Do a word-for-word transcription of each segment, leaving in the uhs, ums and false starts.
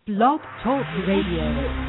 Blog Talk Radio.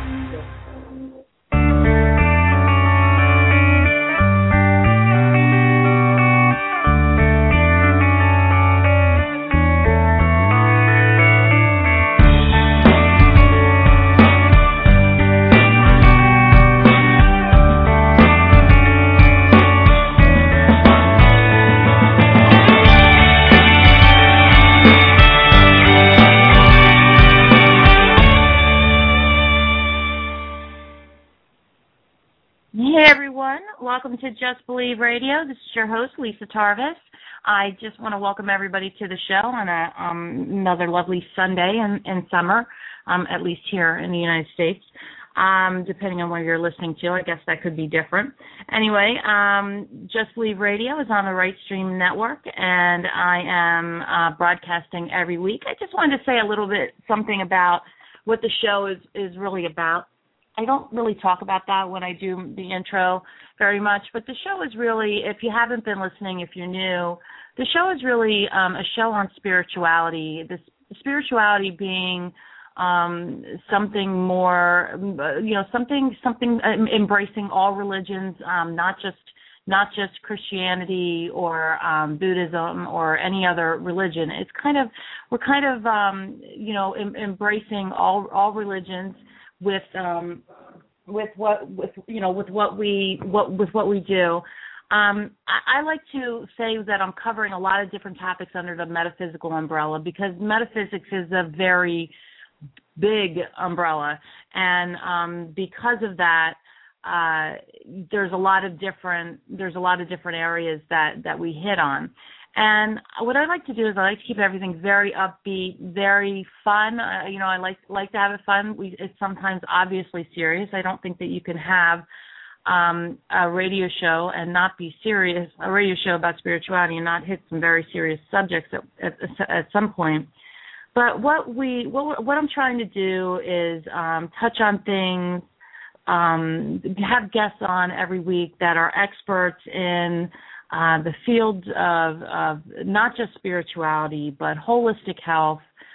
Welcome to Just Believe Radio. This is your host, Lisa Tarvis. I just want to welcome everybody to the show on a, um, another lovely Sunday in, in summer, um, at least here in the United States. Um, depending on where you're listening to, I guess that could be different. Anyway, um, Just Believe Radio is on the Right Stream Network, and I am uh, broadcasting every week. I just wanted to say a little bit something about what the show is, is really about. I don't really talk about that when I do the intro very much, but the show is really, if you haven't been listening, if you're new, the show is really um, a show on spirituality, this spirituality being um, something more, you know, something, something um, embracing all religions, um, not just not just Christianity or um, Buddhism or any other religion. It's kind of, we're kind of, um, you know, em- embracing all all religions. With um, with what with you know with what we what with what we do, um, I, I like to say that I'm covering a lot of different topics under the metaphysical umbrella because metaphysics is a very big umbrella, and um, because of that, uh, there's a lot of different there's a lot of different areas that, that we hit on. And what I like to do is I like to keep everything very upbeat, very fun. Uh, you know, I like like to have it fun. We, it's sometimes obviously serious. I don't think that you can have um, a radio show and not be serious, a radio show about spirituality and not hit some very serious subjects at, at, at some point. But what we what, what I'm trying to do is um, touch on things, um, have guests on every week that are experts in Uh, the field of, of not just spirituality, but holistic health,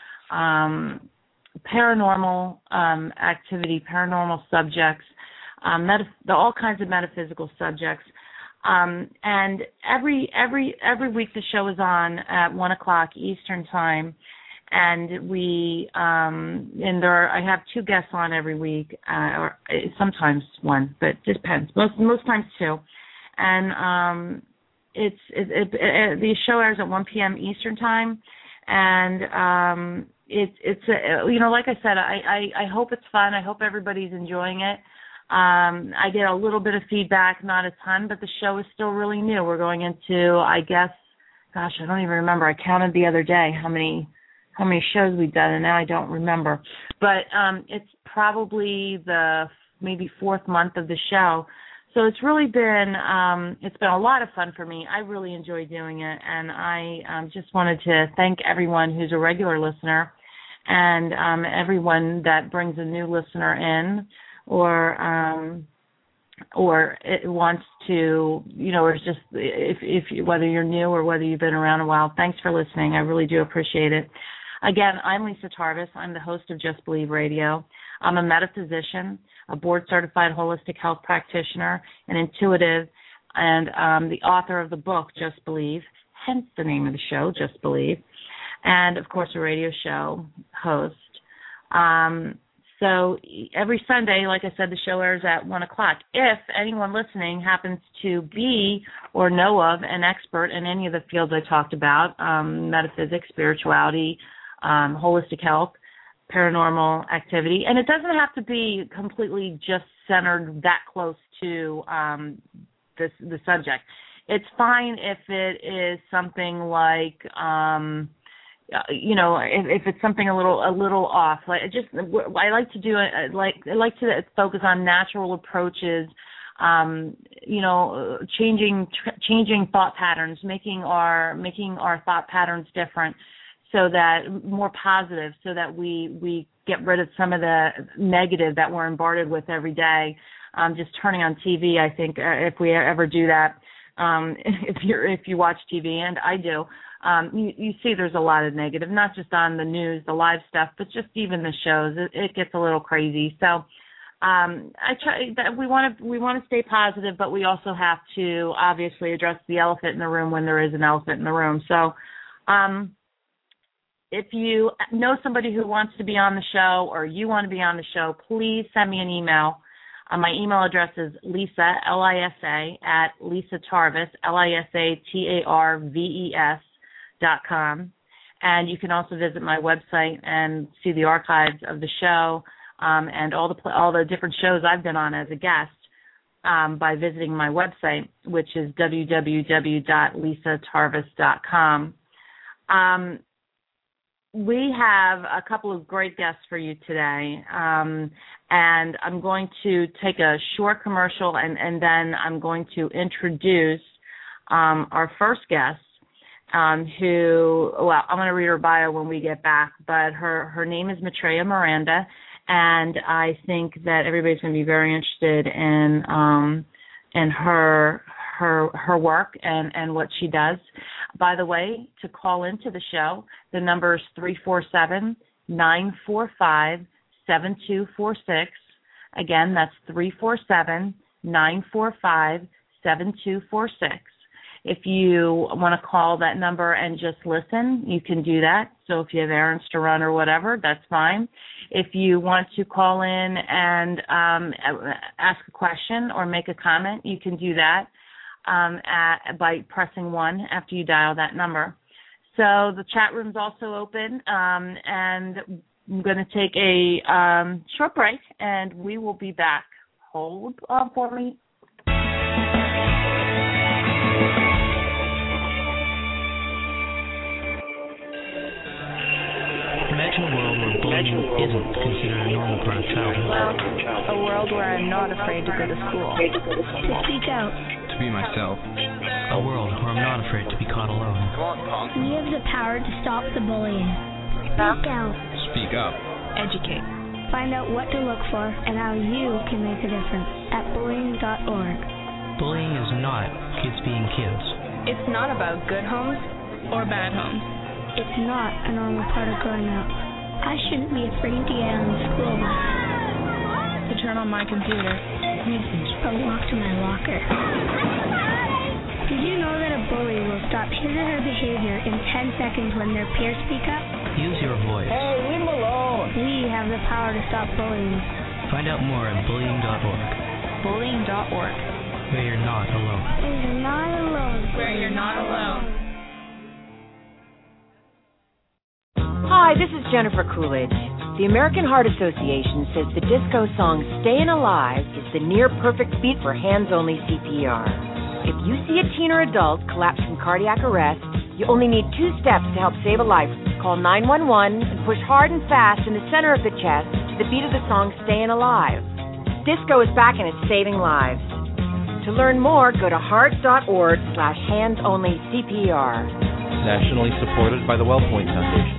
um, paranormal um, activity, paranormal subjects, um, metaph- all kinds of metaphysical subjects. Um, and every every every week the show is on at one o'clock Eastern time, and we um, and there are, I have two guests on every week, uh, or sometimes one, but it depends. Most most times two, and um, It's it, it, it, the show airs at one p.m. Eastern time, and um, it's it's a, you know, like I said, I, I, I hope it's fun. I hope everybody's enjoying it. Um, I get a little bit of feedback, not a ton, but the show is still really new. We're going into, I guess, gosh, I don't even remember. I counted the other day how many how many shows we've done, and now I don't remember. But um, it's probably the maybe fourth month of the show. So it's really been um, it's been a lot of fun for me. I really enjoy doing it, and I um, just wanted to thank everyone who's a regular listener, and um, everyone that brings a new listener in, or um, or it wants to, you know, or just if if you, whether you're new or whether you've been around a while. Thanks for listening. I really do appreciate it. Again, I'm Lisa Tarvis. I'm the host of Just Believe Radio. I'm a metaphysician, a board-certified holistic health practitioner, an intuitive, and um, the author of the book, Just Believe, hence the name of the show, Just Believe, and, of course, a radio show host. Um, so every Sunday, like I said, the show airs at one o'clock. If anyone listening happens to be or know of an expert in any of the fields I talked about, um, metaphysics, spirituality, um, holistic health, paranormal activity, and it doesn't have to be completely just centered that close to um, this, the subject. It's fine if it is something like, um, you know, if, if it's something a little a little off. Like it just, I like to do it. Like I like to focus on natural approaches. Um, you know, changing changing thought patterns, making our making our thought patterns different. So that more positive, so that we, we get rid of some of the negative that we're bombarded with every day. Um, just turning on T V, I think, uh, if we ever do that, um, if you if you watch T V, and I do, um, you, you see there's a lot of negative, not just on the news, the live stuff, but just even the shows. It, it gets a little crazy. So um, I try that we want to we want to stay positive, but we also have to obviously address the elephant in the room when there is an elephant in the room. So um, if you know somebody who wants to be on the show or you want to be on the show, please send me an email. Uh, my email address is Lisa, L I S A, at Lisa Tarvis, L I S A T A R V E S dot com. And you can also visit my website and see the archives of the show um, and all the all the different shows I've been on as a guest um, by visiting my website, which is w w w dot lisa tarvis dot com. Um, we have a couple of great guests for you today, um, and I'm going to take a short commercial, and, and then I'm going to introduce um, our first guest, um, who, well, I'm going to read her bio when we get back, but her, her name is Maitreya Miranda, and I think that everybody's going to be very interested in um, in her her her work and, and what she does. By the way, to call into the show, the number is three four seven, nine four five, seven two four six. Again, that's three four seven, nine four five, seven two four six. If you want to call that number and just listen, you can do that. So if you have errands to run or whatever, that's fine. If you want to call in and um, ask a question or make a comment, you can do that um, at, by pressing one after you dial that number. So the chat room's also open, um, and I'm going to take a um, short break, and we will be back. Hold uh, for me. Imagine a world where bullying isn't considered a normal part of childhood. A world where I'm not afraid to go to school. To speak out. To be myself. A world where I'm not afraid to be caught alone. We have the power to stop the bullying. Speak out. Speak up. Educate. Find out what to look for and how you can make a difference at bullying dot org. Bullying is not kids being kids. It's not about good homes or bad homes. It's not a normal part of growing up. I shouldn't be afraid to get on the school bus. To turn on my computer. Or walk to my locker. Did you know that a bully will stop his or her behavior in ten seconds when their peers speak up? Use your voice. Hey, leave them alone. We have the power to stop bullying. Find out more at bullying dot org. bullying dot org. Where you're not alone. Where you're not alone. Where you're not alone. Hi, this is Jennifer Coolidge. The American Heart Association says the disco song Stayin' Alive is the near-perfect beat for hands-only C P R. If you see a teen or adult collapse from cardiac arrest, you only need two steps to help save a life. Call nine one one and push hard and fast in the center of the chest to the beat of the song Stayin' Alive. Disco is back and it's saving lives. To learn more, go to heart dot org slash hands-only C P R. Nationally supported by the WellPoint Foundation.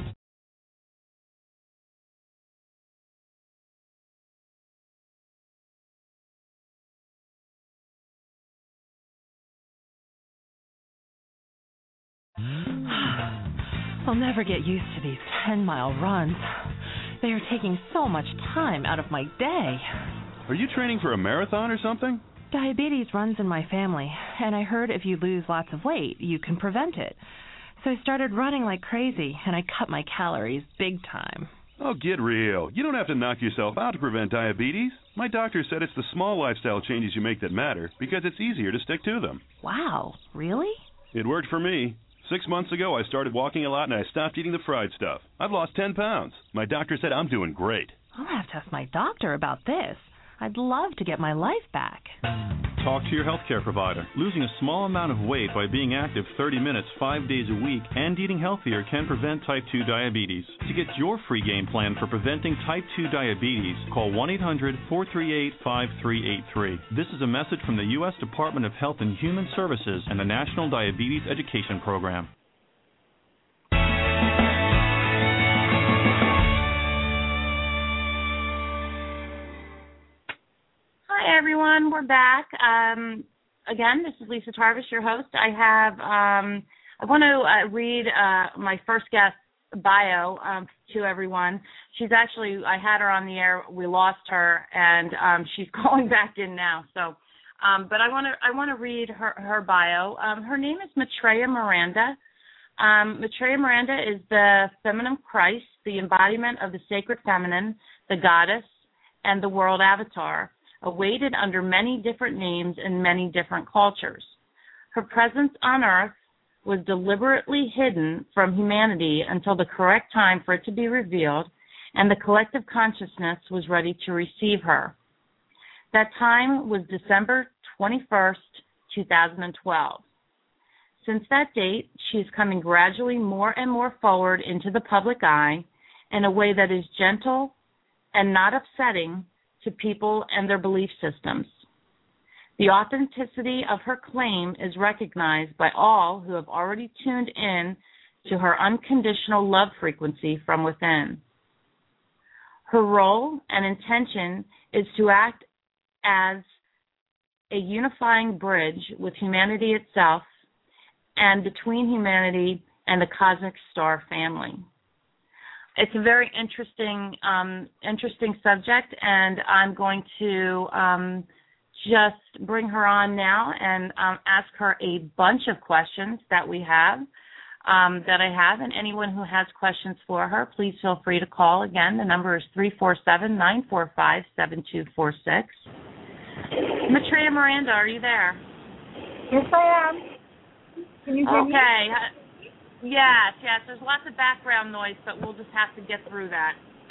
I'll never get used to these ten-mile runs. They are taking so much time out of my day. Are you training for a marathon or something? Diabetes runs in my family, and I heard if you lose lots of weight, you can prevent it. So I started running like crazy, and I cut my calories big time. Oh, get real. You don't have to knock yourself out to prevent diabetes. My doctor said it's the small lifestyle changes you make that matter because it's easier to stick to them. Wow, really? It worked for me. Six months ago, I started walking a lot and I stopped eating the fried stuff. I've lost ten pounds. My doctor said I'm doing great. I'll have to ask my doctor about this. I'd love to get my life back. Talk to your healthcare provider. Losing a small amount of weight by being active thirty minutes, five days a week, and eating healthier can prevent type two diabetes. To get your free game plan for preventing type two diabetes, call one eight hundred, four three eight, five three eight three. This is a message from the U S Department of Health and Human Services and the National Diabetes Education Program. Hi, everyone. We're back. Um, again, this is Lisa Tarvis, your host. I have um, I want to uh, read uh, my first guest bio um, to everyone. She's actually, I had her on the air, we lost her, and um, she's calling back in now. So, um, but I want to I want to read her, her bio. Um, her name is Maitreya Miranda. Um, Maitreya Miranda is the feminine Christ, the embodiment of the sacred feminine, the goddess, and the world avatar, awaited under many different names in many different cultures. Her presence on Earth was deliberately hidden from humanity until the correct time for it to be revealed, and the collective consciousness was ready to receive her. That time was December twenty-first, two thousand twelve. Since that date, she is coming gradually more and more forward into the public eye in a way that is gentle and not upsetting to people and their belief systems. The authenticity of her claim is recognized by all who have already tuned in to her unconditional love frequency from within. Her role and intention is to act as a unifying bridge with humanity itself and between humanity and the cosmic star family. It's a very interesting, um, interesting subject, and I'm going to um, just bring her on now and um, ask her a bunch of questions that we have, um, that I have, and anyone who has questions for her, please feel free to call. Again, the number is three four seven, nine four five, seven two four six. Maitreya Miranda, are you there? Yes, I am. Can you hear okay. me? Okay. Yes, yes. There's lots of background noise, but we'll just have to get through that.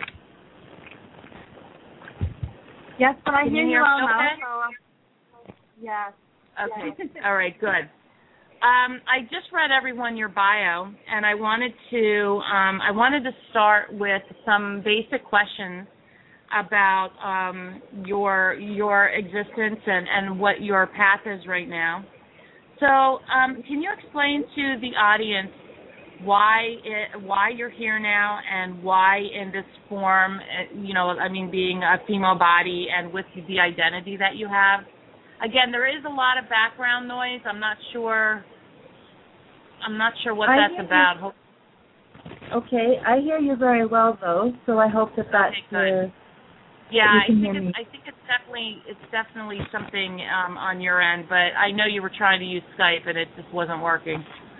Yes, but I Can hear you you hear all me now. okay? So, um, yes. Okay. Yes. All right, good. Um, I just read everyone your bio, and I wanted to um, I wanted to start with some basic questions about um, your your existence and, and what your path is right now. So, um, can you explain to the audience why it, why you're here now and why in this form? You know, I mean, being a female body and with the identity that you have. Again, there is a lot of background noise. I'm not sure. I'm not sure what I that's about. You. Okay, I hear you very well though, so I hope that that's okay, uh, yeah. that I you can think hear it's, me. I think it's definitely it's definitely something um, on your end, but I know you were trying to use Skype and it just wasn't working.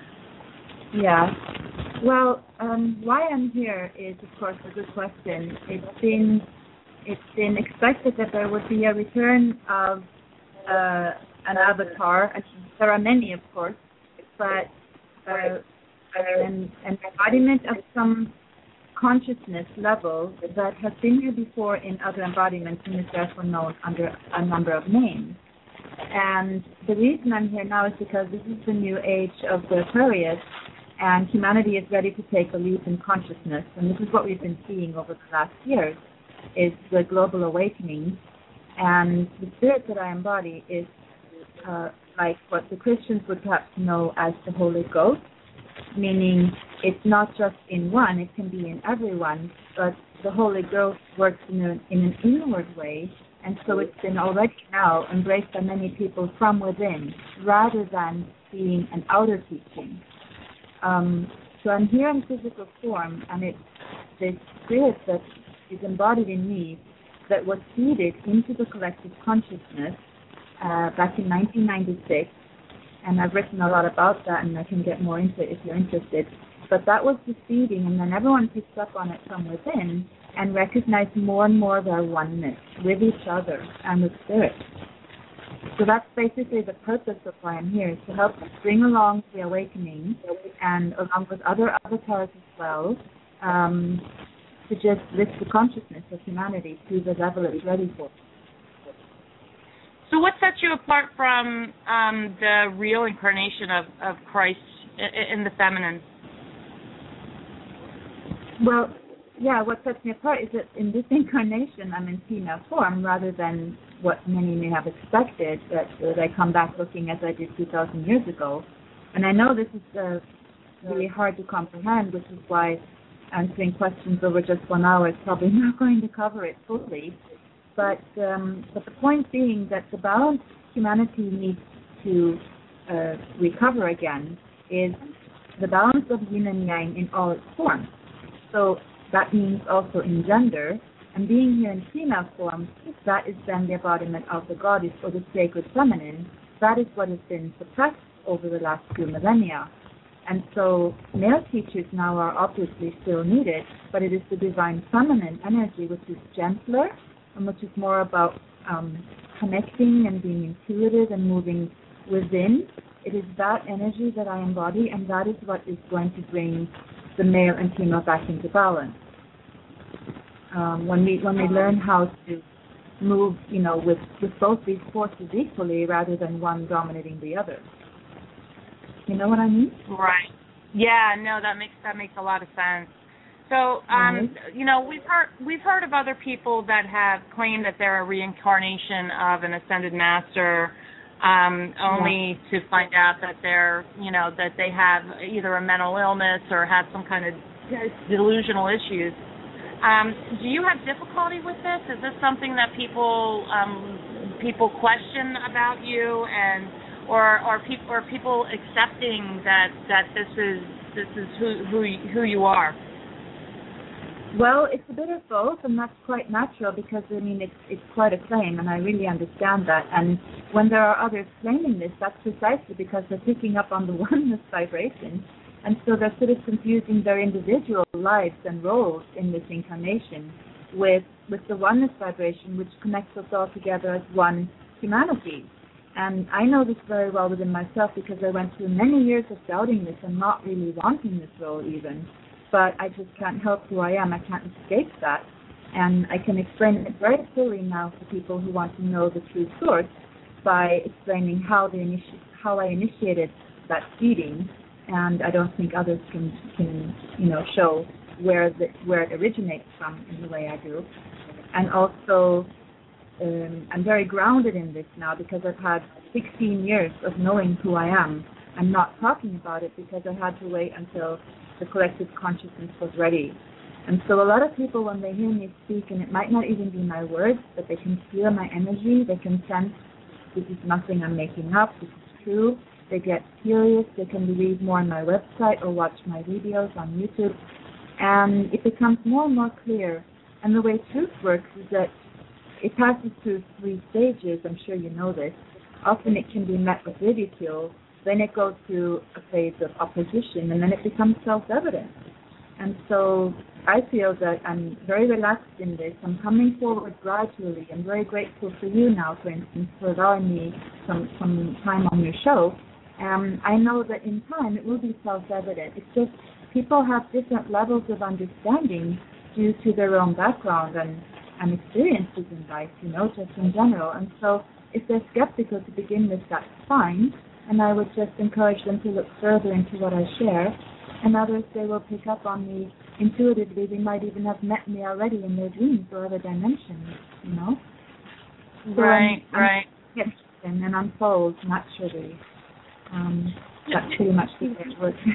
Yeah. Well, um, why I'm here is, of course, a good question. It's been it's been expected that there would be a return of uh, an avatar. And there are many, of course, but uh, an, an embodiment of some consciousness level that has been here before in other embodiments and is therefore known under a number of names. And the reason I'm here now is because this is the new age of the Aquarius, and humanity is ready to take a leap in consciousness. And this is what we've been seeing over the last years, is the global awakening. And the spirit that I embody is uh, like what the Christians would perhaps know as the Holy Ghost, meaning it's not just in one, it can be in everyone, but the Holy Ghost works in, a, in an inward way, and so it's been already now embraced by many people from within, rather than being an outer teaching. Um, so I'm here in physical form, and it's this spirit that is embodied in me that was seeded into the collective consciousness uh, back in nineteen ninety-six, and I've written a lot about that, and I can get more into it if you're interested. But that was the seeding, and then everyone picked up on it from within and recognized more and more their oneness with each other and with spirit. So that's basically the purpose of why I'm here, is to help bring along the awakening, and along with other avatars as well, um, to just lift the consciousness of humanity to the level it's ready for. So what sets you apart from um, the real incarnation of, of Christ in, in the feminine? Well, yeah, what sets me apart is that in this incarnation I'm in female form, rather than what many may have expected, that, that I come back looking as I did two thousand years ago. And I know this is uh, really hard to comprehend, which is why answering questions over just one hour is probably not going to cover it fully. But um, but the point being that the balance humanity needs to uh, recover again is the balance of yin and yang in all its forms. So that means also in gender, and being here in female form, that is then the embodiment of the goddess or the sacred feminine. That is what has been suppressed over the last few millennia. And so male teachers now are obviously still needed, but it is the divine feminine energy which is gentler and which is more about um, connecting and being intuitive and moving within. It is that energy that I embody, and that is what is going to bring the male and female back into balance. Um, when we when we learn how to move, you know, with, with both these forces equally rather than one dominating the other. You know what I mean? Right. Yeah. No, that makes that makes a lot of sense. So, um, mm-hmm. you know, we've heard we've heard of other people that have claimed that they're a reincarnation of an ascended master, um, only yeah. to find out that they're, you know, that they have either a mental illness or have some kind of delusional issues. Um, do you have difficulty with this? Is this something that people um, people question about you, and or are people are people accepting that, that this is this is who who who you are? Well, it's a bit of both, and that's quite natural because, I mean, it's it's quite a claim, and I really understand that. And when there are others claiming this, that's precisely because they're picking up on the oneness vibration, and so they're sort of confusing their individual lives and roles in this incarnation with with the oneness vibration, which connects us all together as one humanity. And I know this very well within myself because I went through many years of doubting this and not really wanting this role even. But I just can't help who I am. I can't escape that. And I can explain it very clearly now to people who want to know the true source by explaining how the initi- how I initiated that feeding. And I don't think others can, can you know, show where the, where it originates from in the way I do. And also, um, I'm very grounded in this now because I've had sixteen years of knowing who I am. I'm not talking about it because I had to wait until the collective consciousness was ready. And so a lot of people, when they hear me speak, and it might not even be my words, but they can feel my energy, they can sense this is nothing I'm making up, this is true. They get curious, they can read more on my website or watch my videos on YouTube, and it becomes more and more clear. And the way truth works is that it passes through three stages. I'm sure you know this. Often it can be met with ridicule, then it goes through a phase of opposition, and then it becomes self-evident. And so I feel that I'm very relaxed in this. I'm coming forward gradually. I'm very grateful for you now, for instance, for allowing me some, some time on your show. Um, I know that in time it will be self-evident. It's just people have different levels of understanding due to their own background and, and experiences in life, you know, just in general. And so if they're skeptical to begin with, that's fine. And I would just encourage them to look further into what I share. And others, they will pick up on me intuitively. They might even have met me already in their dreams or other dimensions, you know? So right, I'm, right. I'm and unfold naturally. Um, that's pretty much the way it works.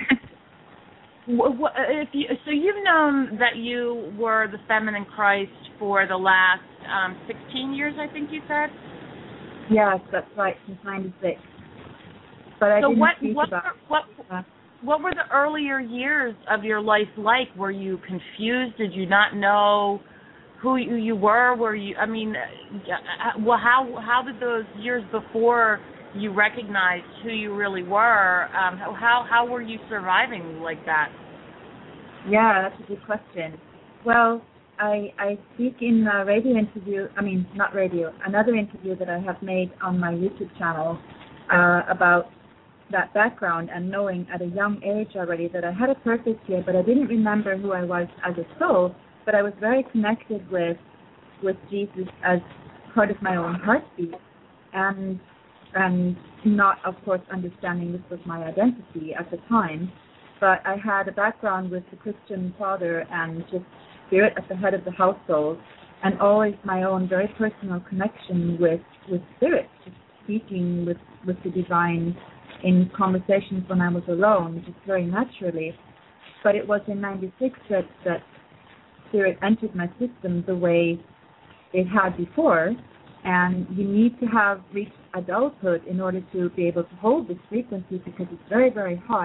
What, if you, so you've known that you were the feminine Christ for the last um, sixteen years, I think you said? Yes, that's right, since ninety-six. But I so didn't what, speak what, about what, uh, what were the earlier years of your life like? Were you confused? Did you not know who you, you were? Were you? I mean, well, how how did those years before you recognized who you really were? Um, how how were you surviving like that? Yeah, that's a good question. Well, I I speak in a radio interview. I mean, not radio. Another interview that I have made on my YouTube channel uh, about that background and knowing at a young age already that I had a purpose here, but I didn't remember who I was as a soul, but I was very connected with with Jesus as part of my own heartbeat, and and not, of course, understanding this was my identity at the time, but I had a background with the Christian father and just spirit at the head of the household, and always my own very personal connection with, with spirit, just speaking with, with the divine in conversations when I was alone, just very naturally. But it was in ninety-six that, that spirit entered my system the way it had before, and you need to have reached adulthood in order to be able to hold this frequency because it's very, very high,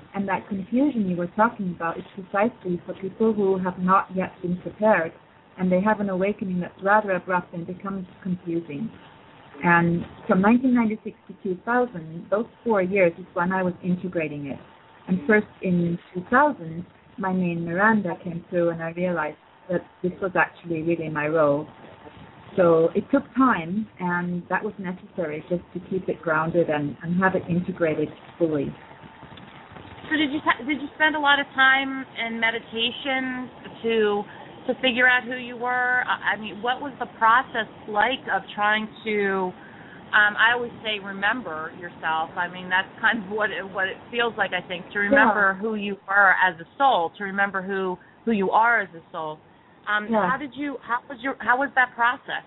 And that confusion you were talking about is precisely for people who have not yet been prepared, and they have an awakening that's rather abrupt and becomes confusing. And from nineteen ninety-six to two thousand, those four years is when I was integrating it. And first in two thousand, my name Miranda came through, and I realized that this was actually really my role. So it took time, and that was necessary just to keep it grounded and, and have it integrated fully. So did you did you spend a lot of time in meditation to to figure out who you were? I mean, what was the process like of trying to? Um, I always say remember yourself. I mean, that's kind of what it, what it feels like. I think to remember yeah. who you were as a soul, to remember who, who you are as a soul. Um, yeah. How did you? How was your? How was that process?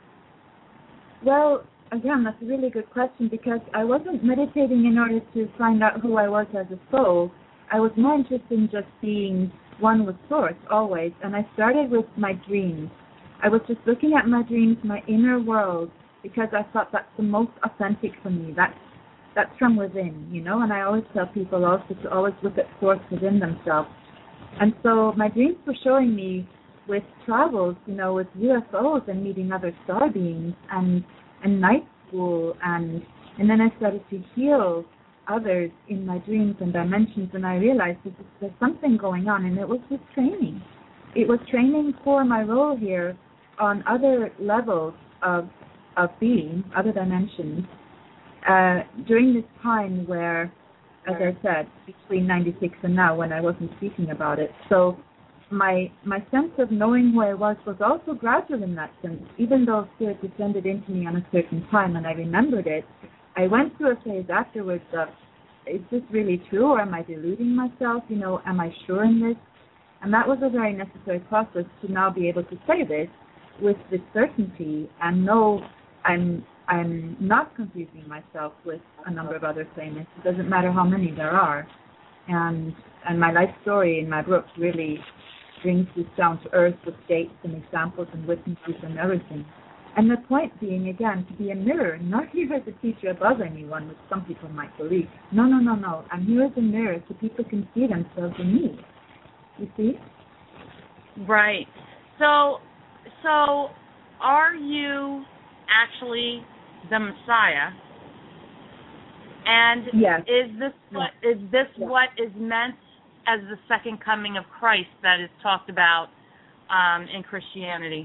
Well, again, that's a really good question, because I wasn't meditating in order to find out who I was as a soul. I was more interested in just being one with Source always, and I started with my dreams. I was just looking at my dreams, my inner world, because I thought that's the most authentic for me. That's that's from within, you know. And I always tell people also to always look at Source within themselves. And so my dreams were showing me with travels, you know, with U F Os and meeting other star beings and and night school, and and then I started to heal others in my dreams and dimensions, and I realized that there's something going on, and it was with training. It was training for my role here on other levels of of being, other dimensions, uh, during this time where, as I said, between ninety-six and now, when I wasn't speaking about it. So my my sense of knowing who I was was also gradual in that sense. Even though Spirit descended into me on a certain time and I remembered it, I went through a phase afterwards of, is this really true, or am I deluding myself? You know, am I sure in this? And that was a very necessary process to now be able to say this with this certainty and know I'm I'm not confusing myself with a number of other claimants. It doesn't matter how many there are. And and my life story in my book really brings this down to earth with dates and examples and witnesses and everything. And the point being, again, to be a mirror, not here as a teacher above anyone, which some people might believe. No, no, no, no. I'm here as a mirror so people can see themselves in me. You see? Right. So, so are you actually the Messiah? And yes. is this what is this yes. what is meant as the second coming of Christ that is talked about um, in Christianity?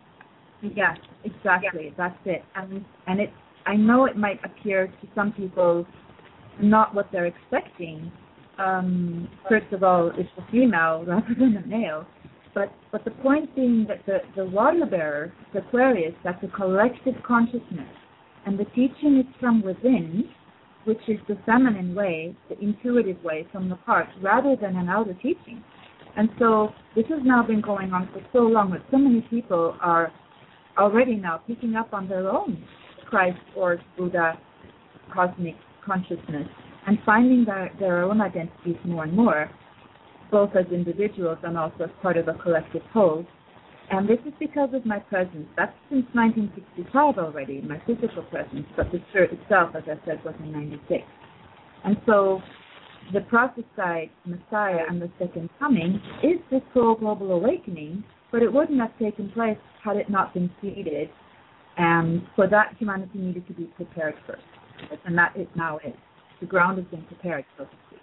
Yes, exactly. Yes. That's it. And and it I know it might appear to some people not what they're expecting. Um, first of all, it's a female rather than a male. But but the point being that the, the water bearer, the Aquarius, that's a collective consciousness. And the teaching is from within, which is the feminine way, the intuitive way from the heart, rather than an outer teaching. And so this has now been going on for so long that so many people are already now picking up on their own Christ or Buddha cosmic consciousness and finding their, their own identities more and more, both as individuals and also as part of a collective whole. And this is because of my presence. That's since nineteen sixty-five already, my physical presence, but the spirit itself, as I said, was in ninety-six. And so the prophesied Messiah and the second coming is this whole global awakening, but it wouldn't have taken place had it not been seeded. And for that, humanity needed to be prepared first. And that it now is. The ground has been prepared, so to speak.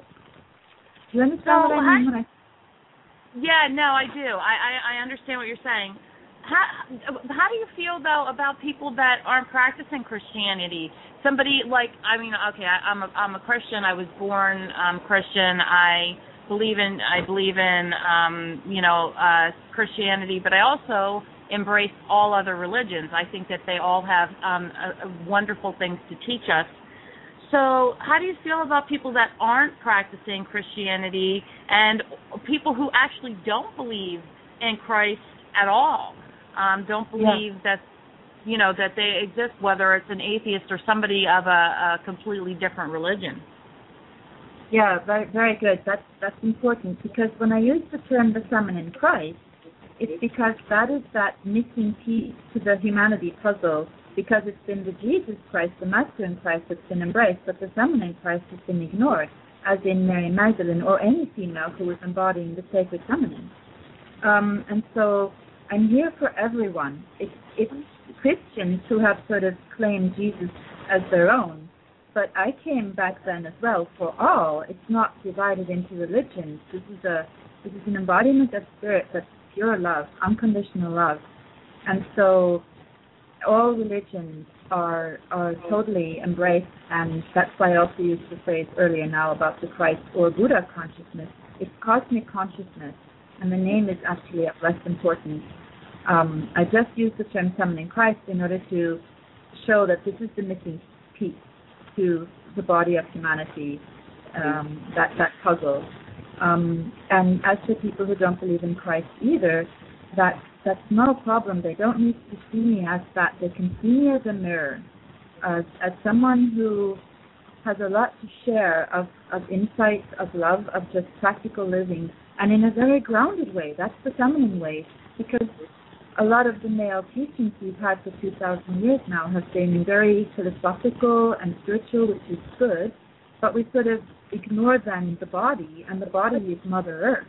Do you understand so what I mean when I Yeah, no, I do. I, I, I understand what you're saying. How, how do you feel, though, about people that aren't practicing Christianity? Somebody like, I mean, okay, I, I'm a, I'm a Christian. I was born um, Christian. I believe in, I believe in, um, you know, uh, Christianity, but I also embrace all other religions. I think that they all have um, a, a wonderful things to teach us. So how do you feel about people that aren't practicing Christianity and people who actually don't believe in Christ at all, um, don't believe yeah. that, you know, that they exist, whether it's an atheist or somebody of a, a completely different religion? Yeah, very, very good. That's, that's important, because when I use the term the feminine Christ, it's because that is that missing piece to the humanity puzzle, because it's been the Jesus Christ, the masculine Christ, that's been embraced, but the feminine Christ has been ignored. as in Mary Magdalene or any female who was embodying the sacred feminine. Um, and so I'm here for everyone. It's, it's Christians who have sort of claimed Jesus as their own, but I came back then as well for all. It's not divided into religions. This is a this is an embodiment of spirit that's pure love, unconditional love. And so all religions are are totally embraced, and that's why I also used the phrase earlier now about the Christ or Buddha consciousness. It's cosmic consciousness, and the name is actually of less importance. Um, I just used the term summoning Christ in order to show that this is the missing piece to the body of humanity, um, that, that puzzle. Um, and as for people who don't believe in Christ either, that that's no problem. They don't need to see me as that. They can see me as a mirror, as, as someone who has a lot to share of, of insight, of love, of just practical living, and in a very grounded way. That's the feminine way, because a lot of the male teachings we've had for two thousand years now have been very philosophical and spiritual, which is good, but we sort of ignore then the body, and the body is Mother Earth.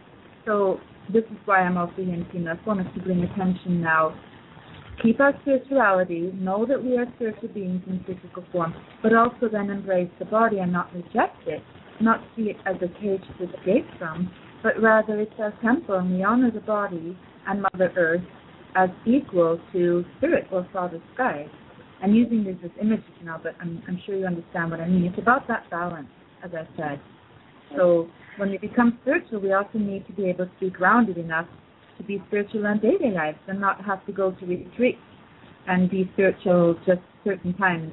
So this is why I'm also here in female form, is to bring attention now. Keep our spirituality, know that we are spiritual beings in physical form, but also then embrace the body and not reject it, not see it as a cage to escape from, but rather it's our temple, and we honor the body and Mother Earth as equal to Spirit or Father Sky. I'm using this as images now, but I'm, I'm sure you understand what I mean. It's about that balance, as I said. So when we become spiritual, we also need to be able to be grounded enough to be spiritual in daily lives and not have to go to retreat and be spiritual just certain times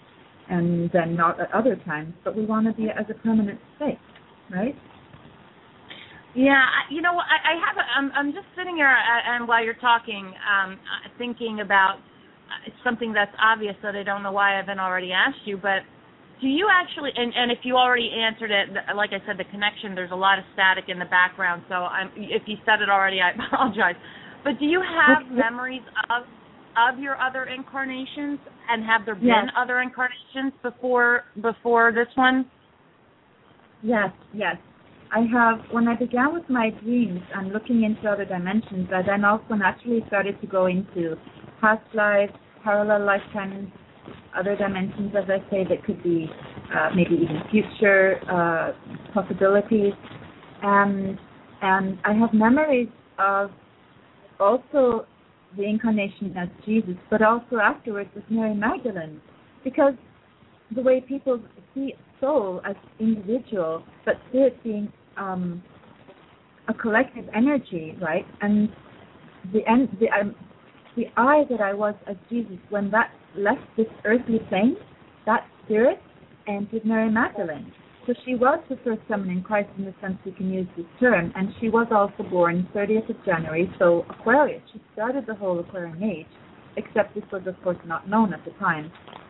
and then not at other times. But we want to be as a permanent state, right? Yeah, you know, I, I have. A, I'm, I'm just sitting here, and while you're talking, um, thinking about something that's obvious that I don't know why I haven't already asked you. But do you actually? And, and if you already answered it, like I said, the connection. There's a lot of static in the background, so I'm, if you said it already, I apologize. But do you have memories of of your other incarnations, and have there been yes. other incarnations before before this one? Yes, yes. I have, when I began with my dreams and looking into other dimensions, I then also naturally started to go into past lives, parallel lifetimes, other dimensions, as I say, that could be uh, maybe even future uh, possibilities. And, and I have memories of also the incarnation as Jesus, but also afterwards with Mary Magdalene, because the way people see soul as individual, but spirit being um, a collective energy, right? And the the um, the I that I was as Jesus, when that left this earthly plane, that spirit entered Mary Magdalene. So she was the first summoning Christ in the sense we can use this term, and she was also born thirtieth of January, so Aquarius. She started the whole Aquarian age, except this was, of course, not known at the time.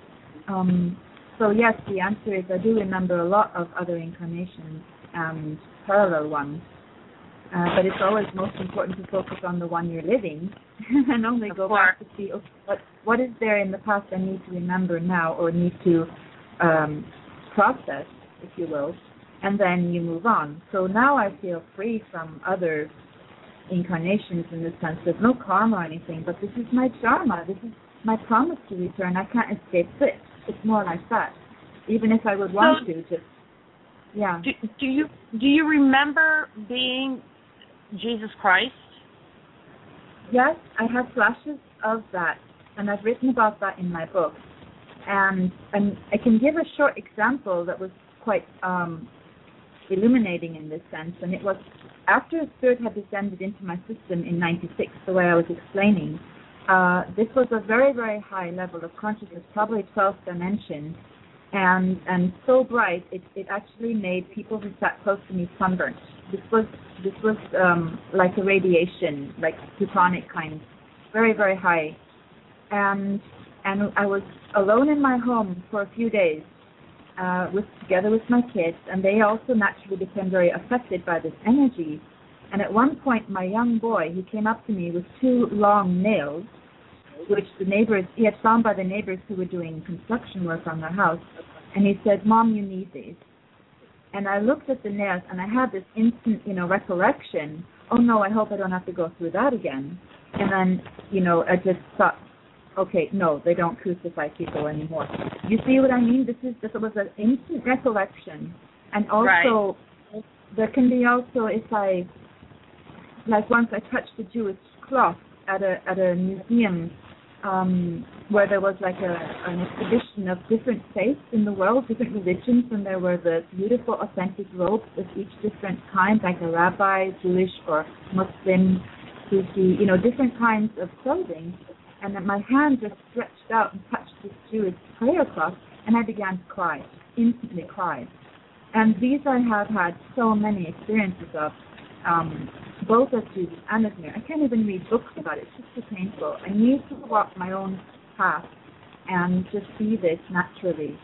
Um, So yes, the answer is I do remember a lot of other incarnations and parallel ones, uh, but it's always most important to focus on the one you're living and only go back to see, okay, what what is there in the past I need to remember now or need to um, process, if you will, and then you move on. So now I feel free from other incarnations in the sense there's no karma or anything, but this is my dharma, this is my promise to return. I can't escape it. It's more like that. Even if I would want so, to, just yeah. Do, do you do you remember being Jesus Christ? Yes, I have flashes of that, and I've written about that in my book. And and I can give a short example that was quite um, illuminating in this sense. And it was after a spirit had descended into my system in ninety-six, the way I was explaining. Uh, this was a very, very high level of consciousness, probably twelfth dimension, and and so bright it, it actually made people who sat close to me sunburnt. This was this was um, like a radiation, like plutonic kind, very, very high, and and I was alone in my home for a few days, uh, with together with my kids, and they also naturally became very affected by this energy. And at one point, my young boy, he came up to me with two long nails, which the neighbors, he had found by the neighbors who were doing construction work on their house. And he said, "Mom, you need these." And I looked at the nails, and I had this instant, you know, recollection. Oh no, I hope I don't have to go through that again. And then, you know, I just thought, okay, no, they don't crucify people anymore. You see what I mean? This is this was an instant recollection, and also right. there can be also if I, like once I touched the Jewish cloth at a at a museum. Um, where there was like a, an exhibition of different faiths in the world, different religions, and there were the beautiful authentic robes of each different kind, like a rabbi, Jewish or Muslim, Sufi, you know, different kinds of clothing. And then my hand just stretched out and touched this Jewish prayer cloth, and I began to cry, instantly cried. And these I have had so many experiences of. Um, both as Jews and as Mir. I can't even read books about it. It's just too painful. I need to walk my own path and just see this naturally.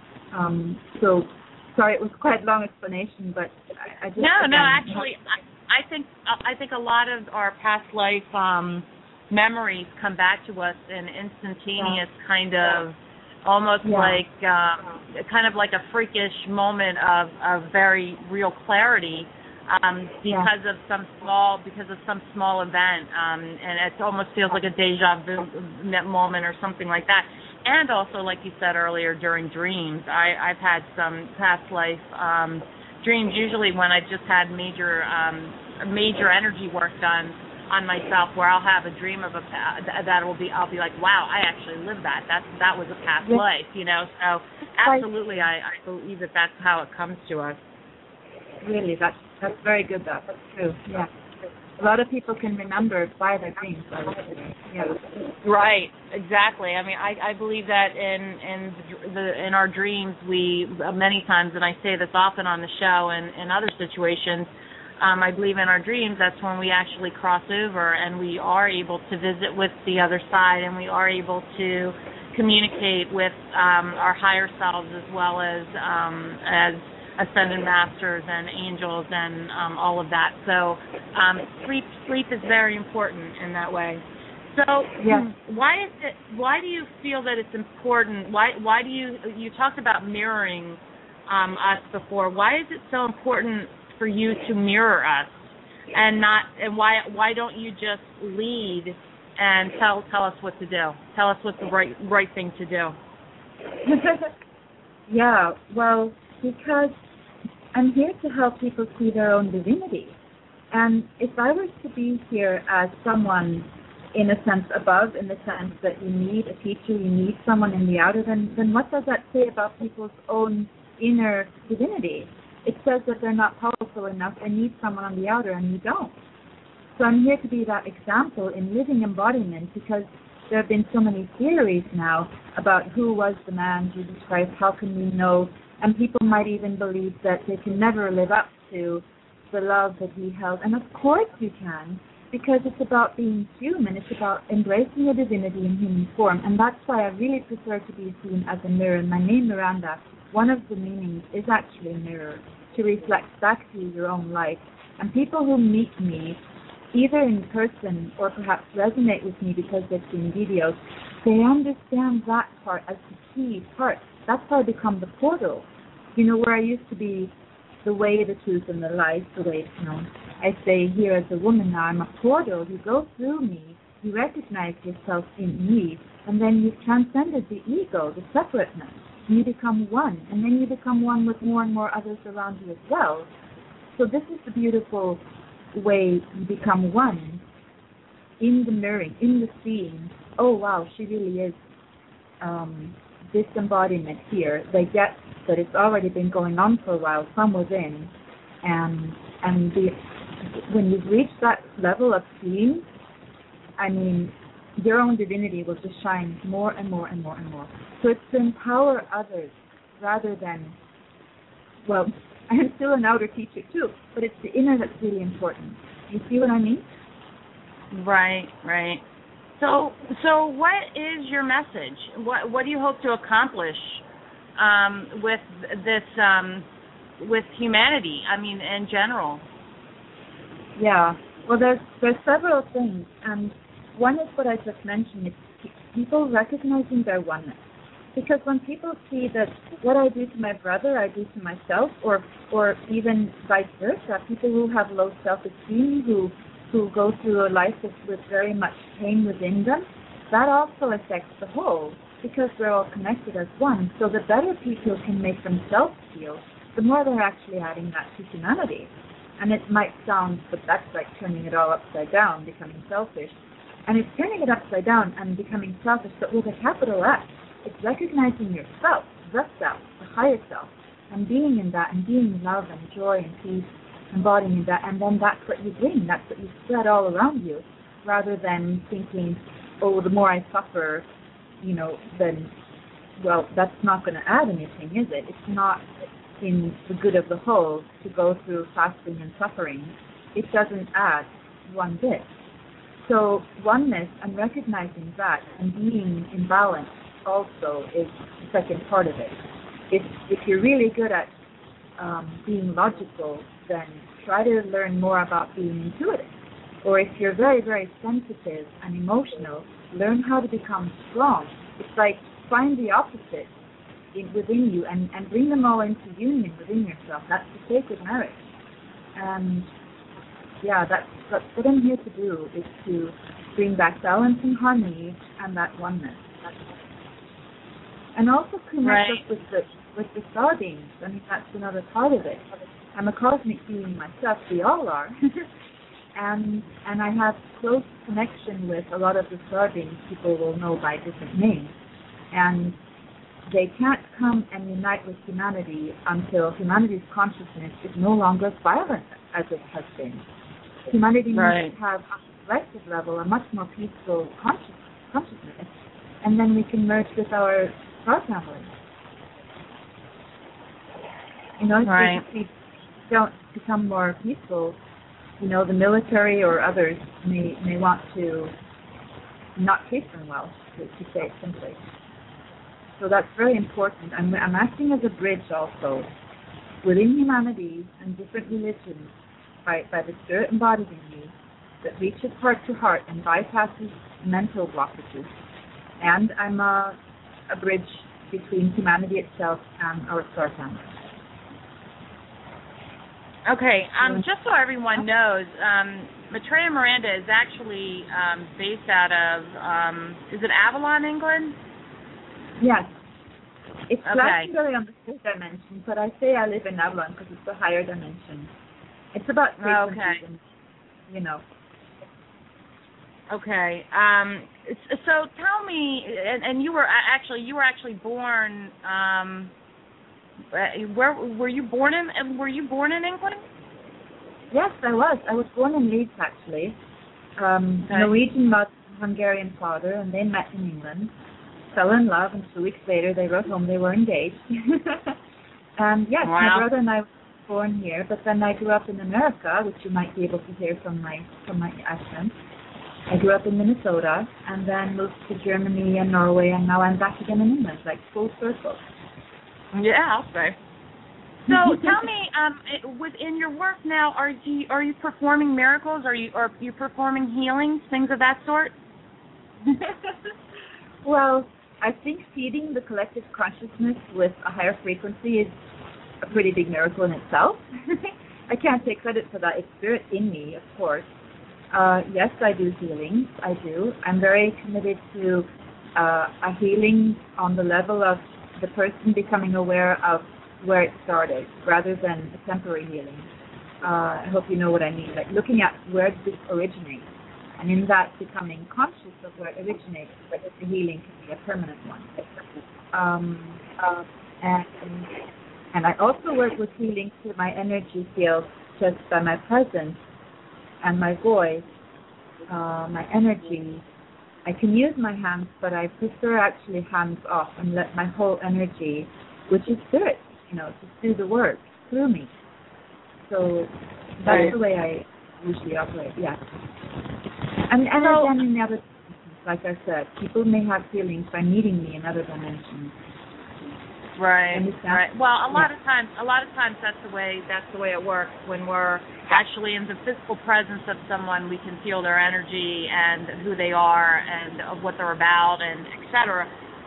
Um, so, sorry, it was quite a long explanation, but I, I just... No, again, no, actually, I, I think I think a lot of our past life um, memories come back to us in instantaneous yeah. kind of, almost yeah. like, uh, kind of like a freakish moment of, of very real clarity. Um, because yeah. of some small, because of some small event, um, and it almost feels like a deja vu moment or something like that. And also, like you said earlier, during dreams, I, I've had some past life um, dreams. Usually, when I just had major, um, major energy work done on myself, where I'll have a dream of a that will be, I'll be like, wow, I actually lived that. That that was a past yeah. life, you know. So, absolutely, I, I believe that that's how it comes to us. Really, that's that's very good. That that's true. Yeah, a lot of people can remember by their dreams. I would say. Yeah. Right. Exactly. I mean, I, I believe that in in the in our dreams, we many times, and I say this often on the show and in other situations. Um, I believe in our dreams, that's when we actually cross over and we are able to visit with the other side, and we are able to communicate with um, our higher selves as well as um, as ascended masters and angels and um, all of that. So um, sleep sleep is very important in that way. So yeah. why is it? Why do you feel that it's important? Why why do you you talked about mirroring um, us before? Why is it so important for you to mirror us and not? And why why don't you just lead and tell tell us what to do? Tell us what's the right right thing to do. Yeah. Well, because I'm here to help people see their own divinity. And if I were to be here as someone, in a sense, above, in the sense that you need a teacher, you need someone in the outer, then, then what does that say about people's own inner divinity? It says that they're not powerful enough and need someone on the outer, and you don't. So I'm here to be that example in living embodiment, because there have been so many theories now about who was the man, Jesus Christ, how can we know? And people might even believe that they can never live up to the love that he held. And of course you can, because it's about being human. It's about embracing your divinity in human form. And that's why I really prefer to be seen as a mirror. And my name, Miranda, one of the meanings is actually a mirror, to reflect back to you your own life. And people who meet me, either in person or perhaps resonate with me because they've seen videos, they understand that part as the key part. That's how I become the portal. You know, where I used to be the way, the truth, and the life, the way, you know, I say here as a woman now, I'm a portal. You go through me, you recognize yourself in me, and then you've transcended the ego, the separateness, and you become one, and then you become one with more and more others around you as well. So this is the beautiful way you become one, in the mirroring, in the seeing. Oh, wow, she really is um, this embodiment here. They get that it's already been going on for a while from within, and and the, when you've reached that level of seeing, I mean, your own divinity will just shine more and more and more and more. So it's to empower others rather than, well, I'm still an outer teacher too, but it's the inner that's really important. You see what I mean? Right, right. So, so what is your message? What what do you hope to accomplish um, with this, um, with humanity? I mean, in general. Yeah. Well, there's there's several things, and one is what I just mentioned. It's people recognizing their oneness. Because when people see that what I do to my brother, I do to myself, or or even vice versa, people who have low self-esteem, who who go through a life with, with very much pain within them, that also affects the whole, because we're all connected as one. So the better people can make themselves feel, the more they're actually adding that to humanity. And it might sound, but that's like turning it all upside down, becoming selfish. And it's turning it upside down and becoming selfish, but with a capital S. It's recognizing yourself, the self, the higher self, and being in that, and being love and joy and peace, embodying that, and then that's what you bring, that's what you spread all around you, rather than thinking, oh, the more I suffer, you know, then, well, that's not going to add anything, is it? It's not in the good of the whole to go through fasting and suffering. It doesn't add one bit. So oneness and recognizing that and being in balance also is the second part of it. If if you're really good at um, being logical, then try to learn more about being intuitive. Or if you're very, very sensitive and emotional, learn how to become strong. It's like find the opposite in, within you and, and bring them all into union within yourself. That's the sacred marriage. And yeah, that's, that's what I'm here to do, is to bring back balance and harmony and that oneness. And also connect right. us with the with the star beings. I mean, that's another part of it. I'm a cosmic being myself. We all are. and and I have close connection with a lot of the star beings people will know by different names. And they can't come and unite with humanity until humanity's consciousness is no longer as violent as it has been. Humanity right. must have, on a collective level, a much more peaceful conscious, consciousness. And then we can merge with our star family. You know, right. if we don't become more peaceful, you know, the military or others may may want to not treat them well, to, to say it simply. So that's very important. I'm, I'm acting as a bridge also within humanity and different religions by, by the spirit embodied in me that reaches heart to heart and bypasses mental blockages. And I'm a, a bridge between humanity itself and our star family. Okay, um, just so everyone knows, um, Maitreya Miranda is actually um, based out of, um, is it Avalon, England? Yes. It's okay. Glastonbury on the fifth dimension, but I say I live in Avalon because it's a higher dimension. It's about frequencies okay. and, you know. Okay. Um, so tell me, and, and you were actually you were actually born. Um, where were you born in? Were you born in England? Yes, I was. I was born in Leeds, actually. Um, okay. Norwegian mother, Hungarian father, and they met in England, fell in love, and two weeks later they wrote home they were engaged. And yes, wow. my brother and I were born here, but then I grew up in America, which you might be able to hear from my from my accent. I grew up in Minnesota and then moved to Germany and Norway, and now I'm back again in England, like full circle. Yeah, I'll say. So tell me, um, it, within your work now, are you are you performing miracles? Are you are you performing healings, things of that sort? Well, I think feeding the collective consciousness with a higher frequency is a pretty big miracle in itself. I can't take credit for that. It's spirit in me, of course. Uh, yes, I do healings. I do. I'm very committed to uh, a healing on the level of the person becoming aware of where it started, rather than a temporary healing. Uh, I hope you know what I mean. Like looking at where did this originate, and in that becoming conscious of where it originates, but the healing can be a permanent one. Um, uh, and and I also work with healing through my energy field, just by my presence and my voice, uh, my energy. I can use my hands, but I prefer actually hands off and let my whole energy, which is spirit, you know, just do the work through me. So that's right. The way I usually operate, yeah. And, and so, again, in the other dimensions, like I said, people may have feelings by meeting me in other dimensions. Right, right. Well, a lot yeah. of times, a lot of times that's the way that's the way it works. When we're actually in the physical presence of someone, we can feel their energy and who they are and of what they're about and et cetera.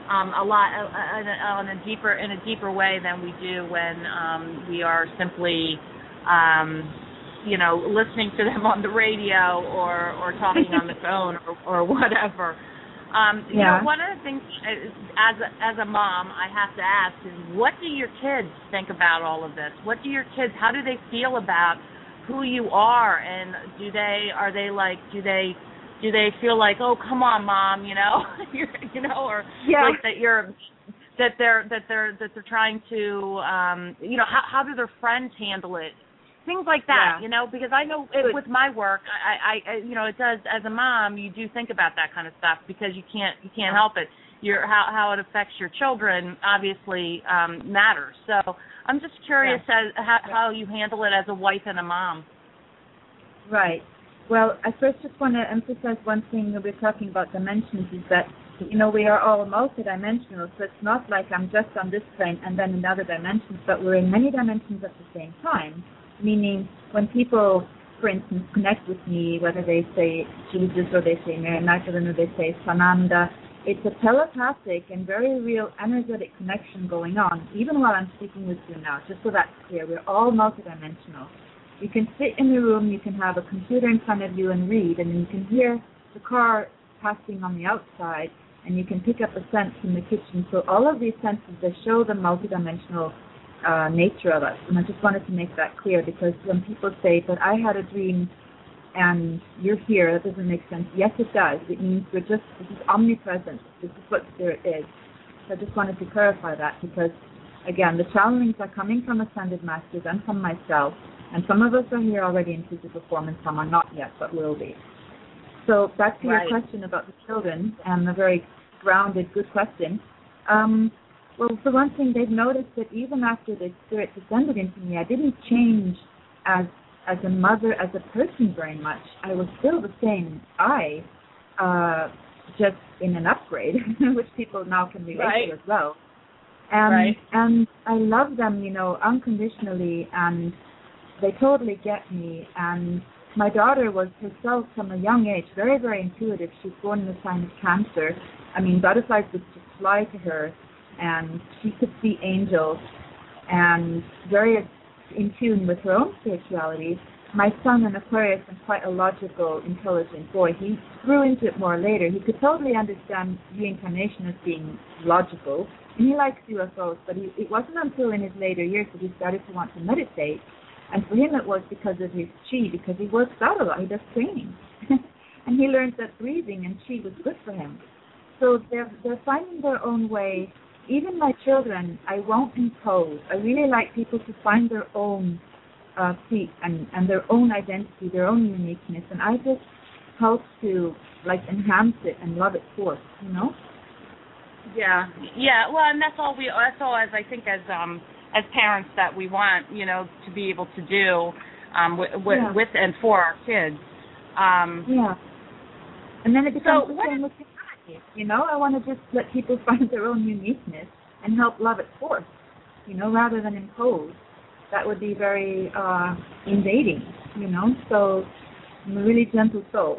um, a lot uh, on a deeper in a deeper way than we do when um, we are simply, um, you know, listening to them on the radio or, or talking on the phone or, or whatever. Um, you yeah. know, one of the things as a, as a mom I have to ask is, what do your kids think about all of this? What do your kids? How do they feel about who you are? And do they are they like do they Do they feel like, oh, come on, Mom, you know, you're, you know, or yeah. like that you're, that they're that they're that they're trying to, um, you know, how how do their friends handle it, things like that, yeah. you know, because I know it, with my work, I, I, you know, it does as a mom, you do think about that kind of stuff because you can't you can't help it. Your how how it affects your children obviously um, matters. So I'm just curious yeah. as how, how you handle it as a wife and a mom. Right. Well, I first just want to emphasize one thing that we're talking about dimensions is that, you know, we are all multidimensional, so it's not like I'm just on this plane and then in other dimensions, but we're in many dimensions at the same time, meaning when people, for instance, connect with me, whether they say Jesus or they say Mary Magdalene or they say Sananda, it's a telepathic and very real energetic connection going on, even while I'm speaking with you now, just so that's clear. We're all multidimensional. You can sit in the room, you can have a computer in front of you and read, and you can hear the car passing on the outside, and you can pick up a scent from the kitchen. So all of these senses, they show the multidimensional uh, nature of us. And I just wanted to make that clear, because when people say, but I had a dream and you're here, that doesn't make sense. Yes, it does. It means we're just, this is omnipresent. This is what spirit is. So I just wanted to clarify that, because, again, the channelings are coming from Ascended Masters and from myself. And some of us are here already in physical form, and some are not yet, but will be. So back to right. your question about the children, and a very grounded, good question. Um, well, for one thing, they've noticed that even after the spirit descended into me, I didn't change as as a mother, as a person very much. I was still the same I, uh, just in an upgrade, which people now can relate right. to as well. And, right. and I love them, you know, unconditionally, and they totally get me. And my daughter was herself from a young age very, very intuitive. She was born in the sign of Cancer. I mean, butterflies would just fly to her, and she could see angels, and very in tune with her own spirituality. My son, an Aquarius and quite a logical, intelligent boy, he grew into it more later. He could totally understand reincarnation as being logical, and he likes U F Os, but he, it wasn't until in his later years that he started to want to meditate. And for him it was because of his chi, because he works out a lot, he does training. And he learned that breathing and chi was good for him. So they're, they're finding their own way. Even my children, I won't impose. I really like people to find their own uh, feet and, and their own identity, their own uniqueness. And I just help to, like, enhance it and love it forth, you know? Yeah, yeah. Well, and that's all we, that's all as I think as, um, as parents that we want, you know, to be able to do um, with, with, yeah. with and for our kids. Um, yeah. And then it becomes so the what same with humanity, you know? I want to just let people find their own uniqueness and help love it forth, you know, rather than impose. That would be very uh, invading, you know? So I'm a really gentle soul.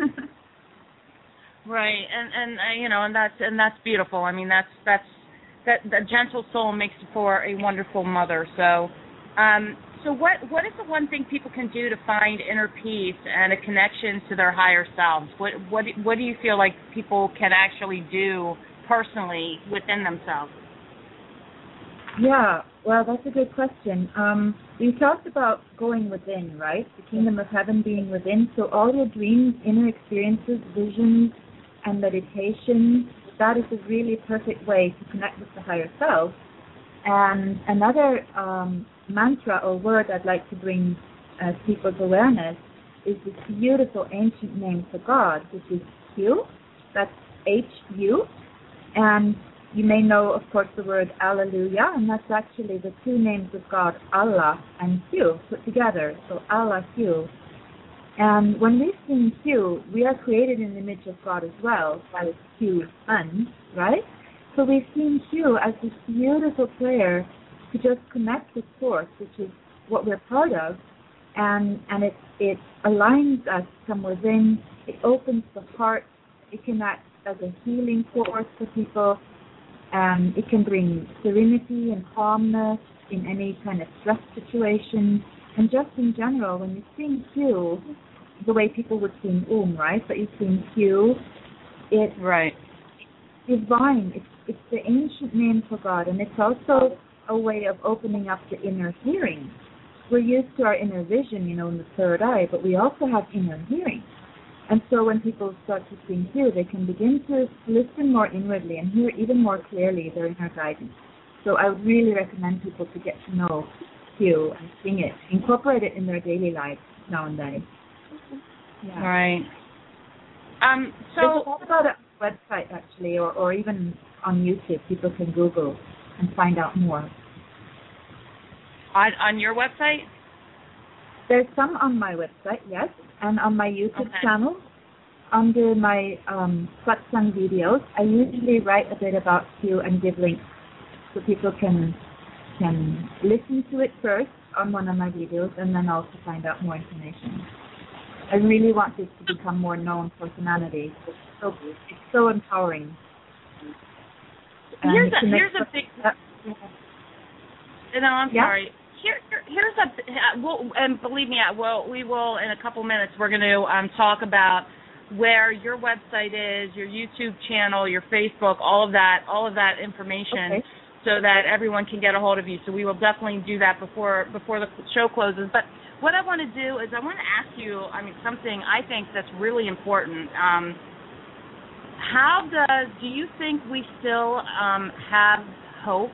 Right, and and uh, you know, and that's and that's beautiful. I mean, that's that's that the gentle soul makes for a wonderful mother. So, um, so what what is the one thing people can do to find inner peace and a connection to their higher selves? What what what do you feel like people can actually do personally within themselves? Yeah, well, that's a good question. Um, you talked about going within, right? The kingdom of heaven being within. So all your dreams, inner experiences, visions, and meditation, that is a really perfect way to connect with the higher self. And another um, mantra or word I'd like to bring uh, to people's awareness is this beautiful ancient name for God, which is Hu. That's H U. And you may know, of course, the word Alleluia, and that's actually the two names of God, Allah and Hu, put together. So Allah, Hu. And when we sing Hu, we are created in the image of God as well, by Hu's Son, right? So we sing Hu as this beautiful prayer to just connect with Source, which is what we're part of, and and it it aligns us from within. It opens the heart. It can act as a healing force for people. Um, it can bring serenity and calmness in any kind of stress situation. And just in general, when you sing Hugh, the way people would sing Om, right? But you sing Hugh, it's right. divine. It's, it's the ancient name for God. And it's also a way of opening up the inner hearing. We're used to our inner vision, you know, in the third eye, but we also have inner hearing. And so when people start to sing Hugh, they can begin to listen more inwardly and hear even more clearly their inner guidance. So I would really recommend people to get to know Hugh and sing it, incorporate it in their daily life now and then. Yeah. Right. Um, so There's a lot about it on the website, actually, or, or even on YouTube. People can Google and find out more. On, on your website? There's some on my website, yes, and on my YouTube okay. channel. Under my um, satsang videos, I usually write a bit about Hugh and give links so people can can listen to it first on one of my videos and then also find out more information. I really want this to become more known for humanity. It's so, it's so empowering. Here's a, here's a big... Uh, no, I'm yeah? sorry. Here, here's a... We'll, and believe me, well, we will, in a couple minutes, we're going to um, talk about where your website is, your YouTube channel, your Facebook, all of that, all of that information, okay. so that everyone can get a hold of you. So we will definitely do that before before the show closes. But what I want to do is I want to ask you, I mean, something I think that's really important. Um, how does, do you think we still um, have hope?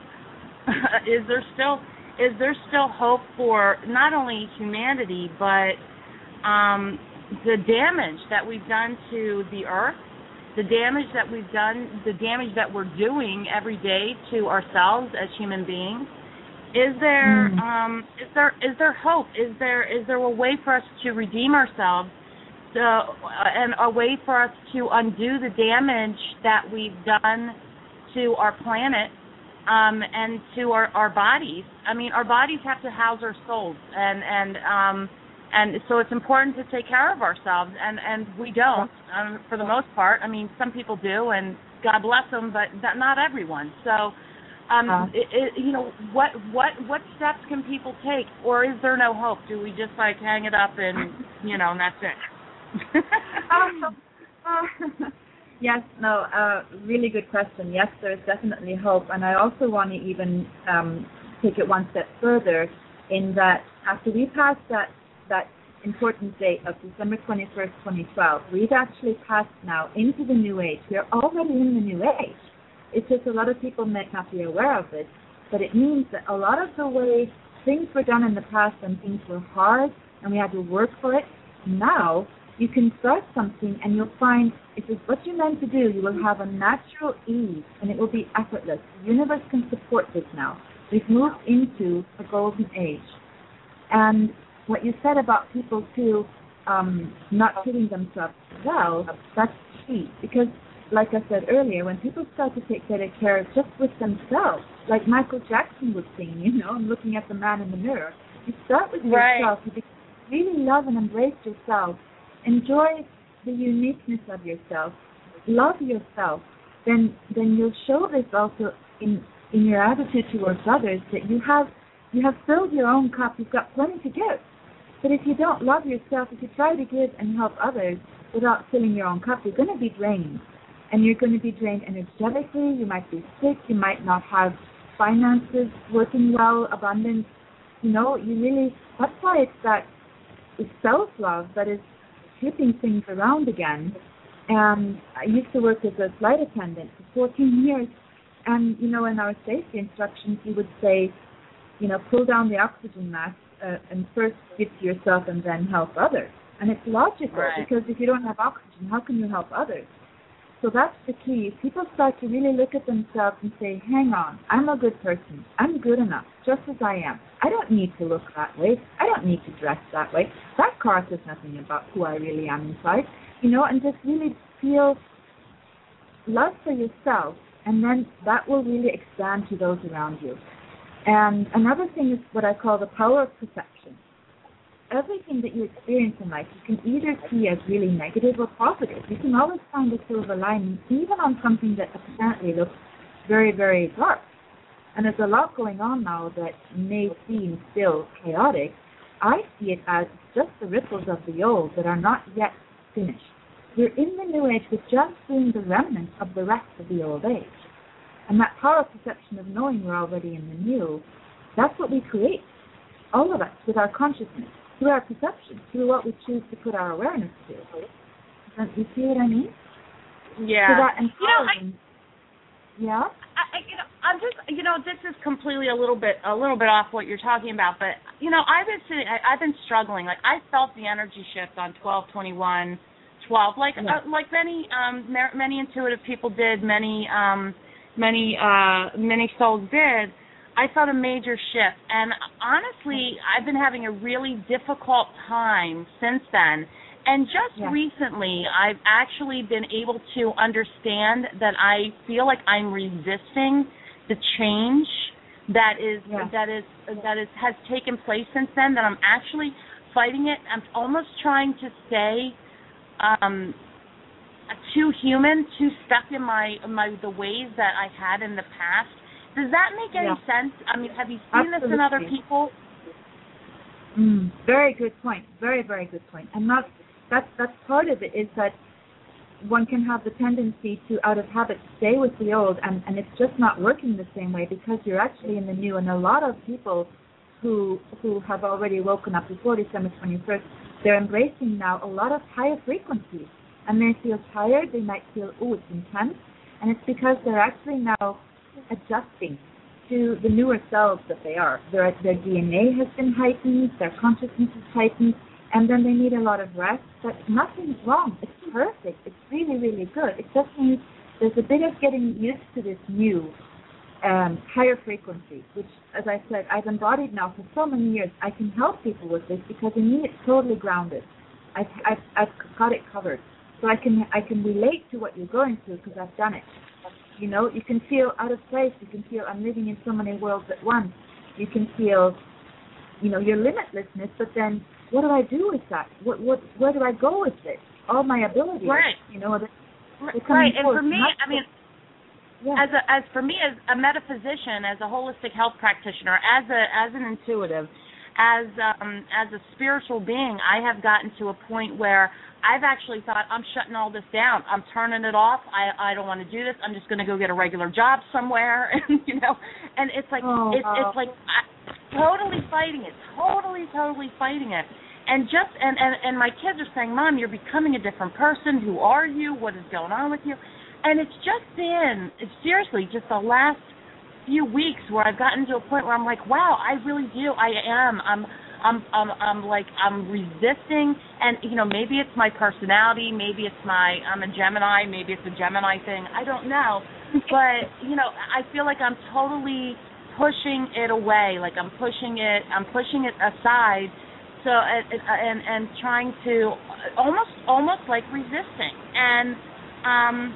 is there still is there still hope for not only humanity, but um, the damage that we've done to the earth, the damage that we've done, the damage that we're doing every day to ourselves as human beings? Is there mm. um, is there is there hope? Is there is there a way for us to redeem ourselves, to, uh, and a way for us to undo the damage that we've done to our planet um, and to our, our bodies? I mean, our bodies have to house our souls, and and um, and so it's important to take care of ourselves, and, and we don't um, for the most part. I mean, some people do, and God bless them, but not everyone. So. Um, uh, it, it, you know, what what what steps can people take, or is there no hope? Do we just like hang it up and you know, and that's it? uh, uh, yes, no, uh, really good question. Yes, there is definitely hope, and I also want to even um, take it one step further in that after we passed that that important date of December twenty-first, twenty twelve, we've actually passed now into the new age. We are already in the new age. It's just a lot of people might not be aware of it, but it means that a lot of the way things were done in the past and things were hard and we had to work for it, now you can start something and you'll find if it's what you're meant to do, you will have a natural ease and it will be effortless. The universe can support this now. We've moved into a golden age. And what you said about people too um, not treating themselves well, that's key, because like I said earlier, when people start to take better care just with themselves, like Michael Jackson would sing, you know, I'm looking at the man in the mirror. You start with right. yourself. You really love and embrace yourself. Enjoy the uniqueness of yourself. Love yourself. Then then you'll show this also in in your attitude towards others, that you have you have filled your own cup. You've got plenty to give. But if you don't love yourself, if you try to give and help others without filling your own cup, you're going to be drained. And you're going to be drained energetically, you might be sick, you might not have finances working well, abundance. You know, you really, that's why it's that it's self-love that is flipping things around again. And I used to work as a flight attendant for fourteen years. And, you know, in our safety instructions, you would say, you know, pull down the oxygen mask uh, and first give to yourself and then help others. And it's logical, right. because if you don't have oxygen, how can you help others? So that's the key. People start to really look at themselves and say, hang on, I'm a good person. I'm good enough, just as I am. I don't need to look that way. I don't need to dress that way. That car says nothing about who I really am inside. You know, and just really feel love for yourself, and then that will really expand to those around you. And another thing is what I call the power of perception. Everything that you experience in life, you can either see as really negative or positive. You can always find a silver lining, even on something that apparently looks very, very dark. And there's a lot going on now that may seem still chaotic. I see it as just the ripples of the old that are not yet finished. We're in the new age, we're just seeing the remnants of the rest of the old age. And that power of perception of knowing we're already in the new, that's what we create, all of us, with our consciousness, through our perception, through what we choose to put our awareness to. Don't you see what I mean? Yeah. So that empowering, you know, I, yeah? I, you know, I'm just, you know, this is completely a little bit, a little bit off what you're talking about, but, you know, I've been sitting, I, I've been struggling. Like, I felt the energy shift on twelve twenty-one, twelve, like, yeah. uh, like many, um, many intuitive people did, many, um, many, uh, many souls did. I felt a major shift, and honestly, I've been having a really difficult time since then. And just yeah. recently, I've actually been able to understand that I feel like I'm resisting the change that is yeah. that is that is has taken place since then. That I'm actually fighting it. I'm almost trying to stay um, too human, too stuck in my my the ways that I had in the past. Does that make any yeah. sense? I mean, have you seen Absolutely. this in other people? Mm, very good point. Very very good point. And that's That's, that's part of it, is that one can have the tendency to, out of habit, stay with the old, and, and it's just not working the same way because you're actually in the new. And a lot of people who who have already woken up before December twenty-first, they're embracing now a lot of higher frequencies. And they feel tired, they might feel, oh, it's intense. And it's because they're actually now adjusting to the newer selves that they are. Their, their D N A has been heightened, their consciousness is heightened, and then they need a lot of rest, but nothing's wrong. It's perfect. It's really, really good. It just means there's a bit of getting used to this new um, higher frequency, which, as I said, I've embodied now for so many years. I can help people with this because in me it's totally grounded. I've, I've, I've got it covered. So I can I can relate to what you're going through because I've done it. You know, you can feel out of place. You can feel I'm living in so many worlds at once. You can feel, you know, your limitlessness, but then what do I do with that? What, what, where do I go with it? All my abilities, right? You know, they're, they're right. And for me, Not I mean, yeah. as a, as for me as a metaphysician, as a holistic health practitioner, as a as an intuitive, as um, as a spiritual being, I have gotten to a point where I've actually thought I'm shutting all this down. I'm turning it off. I I don't want to do this. I'm just going to go get a regular job somewhere, and you know, and it's like oh, it's wow. it's like I, totally fighting it, totally totally fighting it. And just and, and, and my kids are saying, Mom, you're becoming a different person. Who are you? What is going on with you? And it's just been, it's seriously, just the last few weeks where I've gotten to a point where I'm like, wow, I really do. I am. I'm, I'm, I'm, I'm like, I'm resisting. And, you know, maybe it's my personality. Maybe it's my, I'm a Gemini. Maybe it's a Gemini thing. I don't know. But, you know, I feel like I'm totally pushing it away. Like I'm pushing it, I'm pushing it aside. So and, and and trying to almost almost like resisting, and um,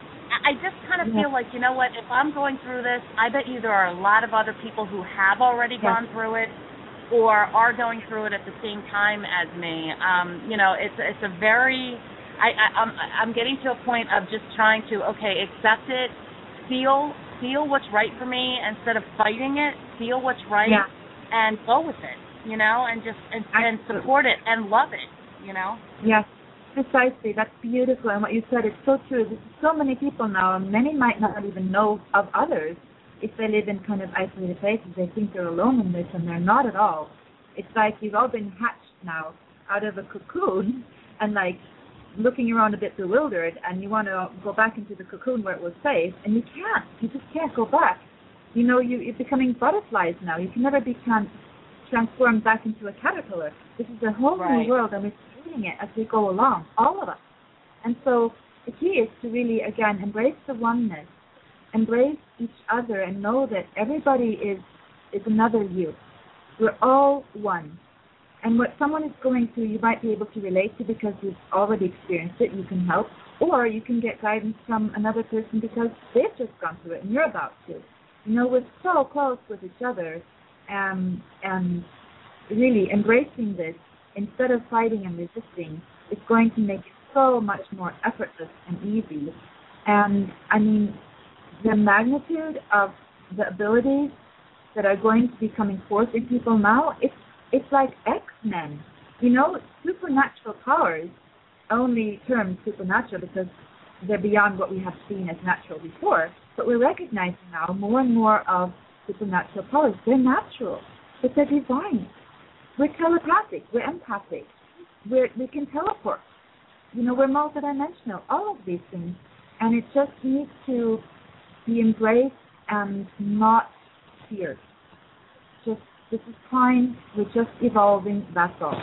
I just kind of yeah. feel like, you know what, if I'm going through this, I bet you there are a lot of other people who have already yeah. gone through it, or are going through it at the same time as me. Um, you know, it's it's a very I, I I'm I'm getting to a point of just trying to okay accept it, feel feel what's right for me instead of fighting it, feel what's right, yeah. and go with it. You know, and just and, and support it and love it, you know? Yes, precisely. That's beautiful. And what you said is so true. There's so many people now, and many might not even know of others if they live in kind of isolated places. They think they're alone in this, and they're not at all. It's like you've all been hatched now out of a cocoon and, like, looking around a bit bewildered, and you want to go back into the cocoon where it was safe, and you can't. You just can't go back. You know, you, you're becoming butterflies now. You can never be trans- transformed back into a caterpillar. This is a whole right. new world, and we're creating it as we go along, all of us. And so the key is to really, again, embrace the oneness, embrace each other, and know that everybody is is another you. We're all one. And what someone is going through, you might be able to relate to because you've already experienced it. You can help. Or you can get guidance from another person because they've just gone through it and you're about to. You know, we're so close with each other. Um, and really embracing this instead of fighting and resisting is going to make it so much more effortless and easy. And I mean, the magnitude of the abilities that are going to be coming forth in people now, it's it's like X-Men. You know, supernatural powers, only termed supernatural because they're beyond what we have seen as natural before, but we're recognizing now more and more of supernatural powers. They're natural, but they're divine. We're telepathic, we're empathic, we're, we can teleport. You know, we're multidimensional, all of these things. And it just needs to be embraced and not feared. Just, this is fine, we're just evolving, that's all.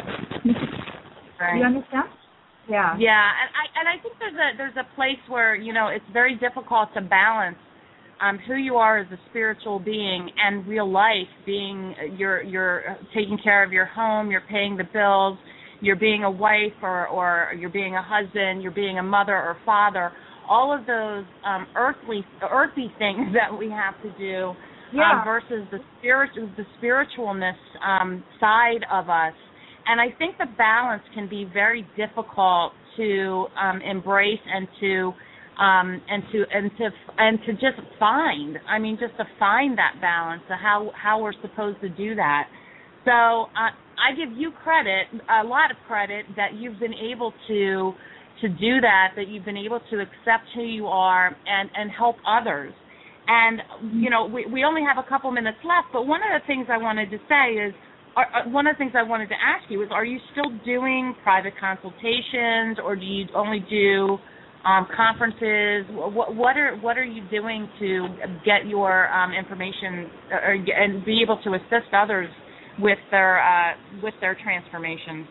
Right. Do you understand? Yeah. Yeah, and I and I think there's a there's a place where, you know, it's very difficult to balance um, who you are as a spiritual being and real life, being you're you're taking care of your home, you're paying the bills, you're being a wife or, or you're being a husband, you're being a mother or father. All of those um, earthly earthy things that we have to do yeah. um, versus the spiritual the spiritualness um, side of us. And I think the balance can be very difficult to um, embrace and to um, and to and to and to just find. I mean, just to find that balance of how how we're supposed to do that. So uh, I give you credit, a lot of credit, that you've been able to to do that. That you've been able to accept who you are and and help others. And you know, we we only have a couple minutes left. But one of the things I wanted to say is. Are, one of the things I wanted to ask you is, are you still doing private consultations, or do you only do um, conferences? What, what are what are you doing to get your um, information or, and be able to assist others with their uh, with their transformations?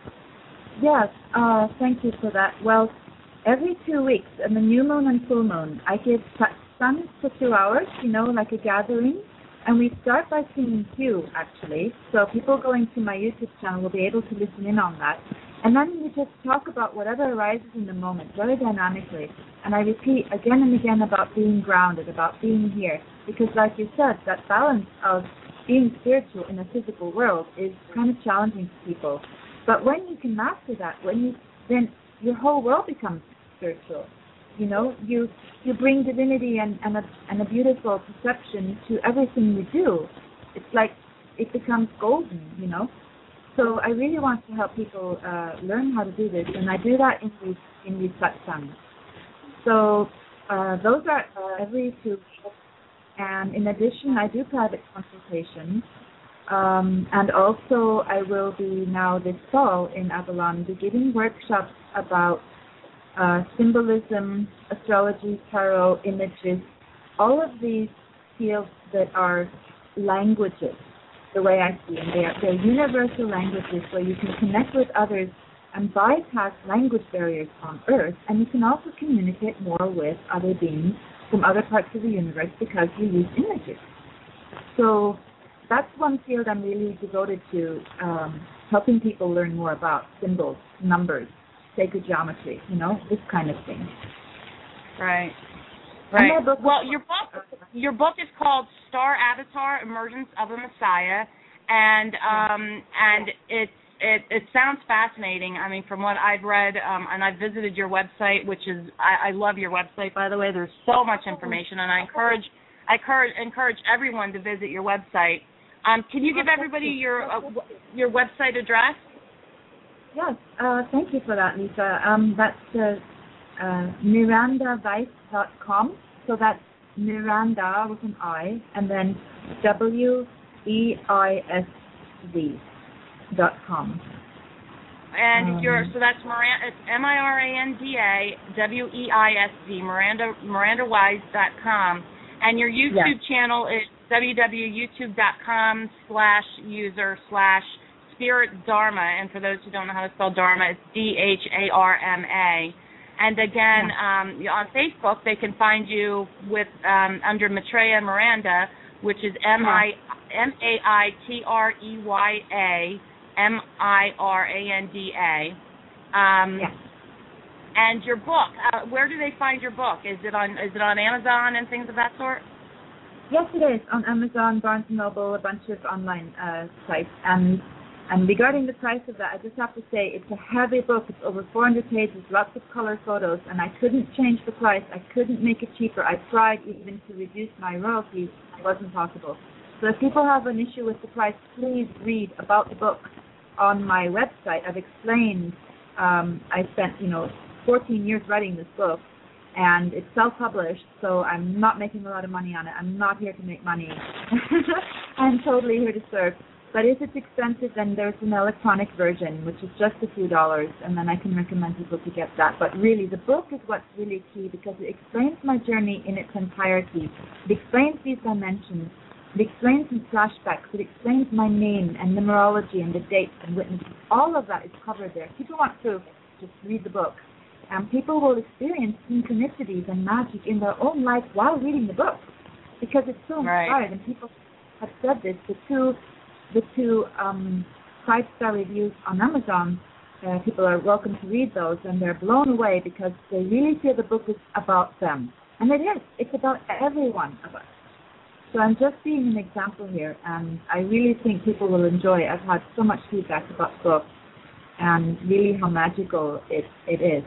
Yes, uh, thank you for that. Well, every two weeks, on the new moon and full moon, I give sun for two hours. You know, like a gathering. And we start by singing Hue, actually. So people going to my YouTube channel will be able to listen in on that. And then we just talk about whatever arises in the moment, very dynamically. And I repeat again and again about being grounded, about being here. Because like you said, that balance of being spiritual in a physical world is kind of challenging to people. But when you can master that, when you then your whole world becomes spiritual. You know, you you bring divinity and, and, a, and a beautiful perception to everything you do. It's like it becomes golden, you know. So I really want to help people uh, learn how to do this, and I do that in these in these satsangs. So uh, those are uh, every two weeks. And in addition, I do private consultations. Um, and also I will be now this fall in Avalon be giving workshops about Uh, symbolism, astrology, tarot, images, all of these fields that are languages, the way I see them. They are, they're universal languages where you can connect with others and bypass language barriers on Earth, and you can also communicate more with other beings from other parts of the universe because you use images. So that's one field I'm really devoted to, um, helping people learn more about symbols, numbers, sacred geometry, you know, this kind of thing. Right. Right. Well, your book, your book is called Star Avatar: Emergence of a Messiah, and um, and it's it it sounds fascinating. I mean, from what I've read, um, and I've visited your website, which is I, I love your website, by the way. There's so much information, and I encourage I encourage encourage everyone to visit your website. Um, can you give everybody your uh, your website address? Yes, uh, thank you for that, Lisa. Um, that's uh, uh, Miranda Weiss dot com. So that's Miranda with an I, and then W E I S Z dot com. And um, you're so that's Miranda. It's M I R A N D A W E I S Z. Miranda Miranda Weiss dot com. And your YouTube yes. channel is w w w dot youtube dot com slash user slash Spirit Dharma, and for those who don't know how to spell Dharma, it's D H A R M A. And again, um, on Facebook, they can find you with um, under Maitreya Miranda, which is M I M A I T R E Y A M I R A N D A. Um, yes. And your book, uh, where do they find your book? Is it on is it on Amazon and things of that sort? Yes, it is on Amazon, Barnes and Noble, a bunch of online uh, sites, and And regarding the price of that, I just have to say it's a heavy book. It's over four hundred pages, lots of color photos, and I couldn't change the price. I couldn't make it cheaper. I tried even to reduce my royalties. It wasn't possible. So if people have an issue with the price, please read about the book on my website. I've explained, um, I spent, you know, fourteen years writing this book, and it's self-published, so I'm not making a lot of money on it. I'm not here to make money. I'm totally here to serve. But if it's expensive, then there's an electronic version, which is just a few dollars, and then I can recommend people to get that. But really, the book is what's really key because it explains my journey in its entirety. It explains these dimensions. It explains in flashbacks. It explains my name and numerology and the dates and witnesses. All of that is covered there. People want proof, just read the book. And people will experience synchronicities and magic in their own life while reading the book because it's so inspired. Right. And people have said this. The two... The two um, five-star reviews on Amazon, uh, people are welcome to read those, and they're blown away because they really feel the book is about them. And it is. It's about every one of us. So I'm just being an example here, and I really think people will enjoy it. I've had so much feedback about the book and really how magical it, it is.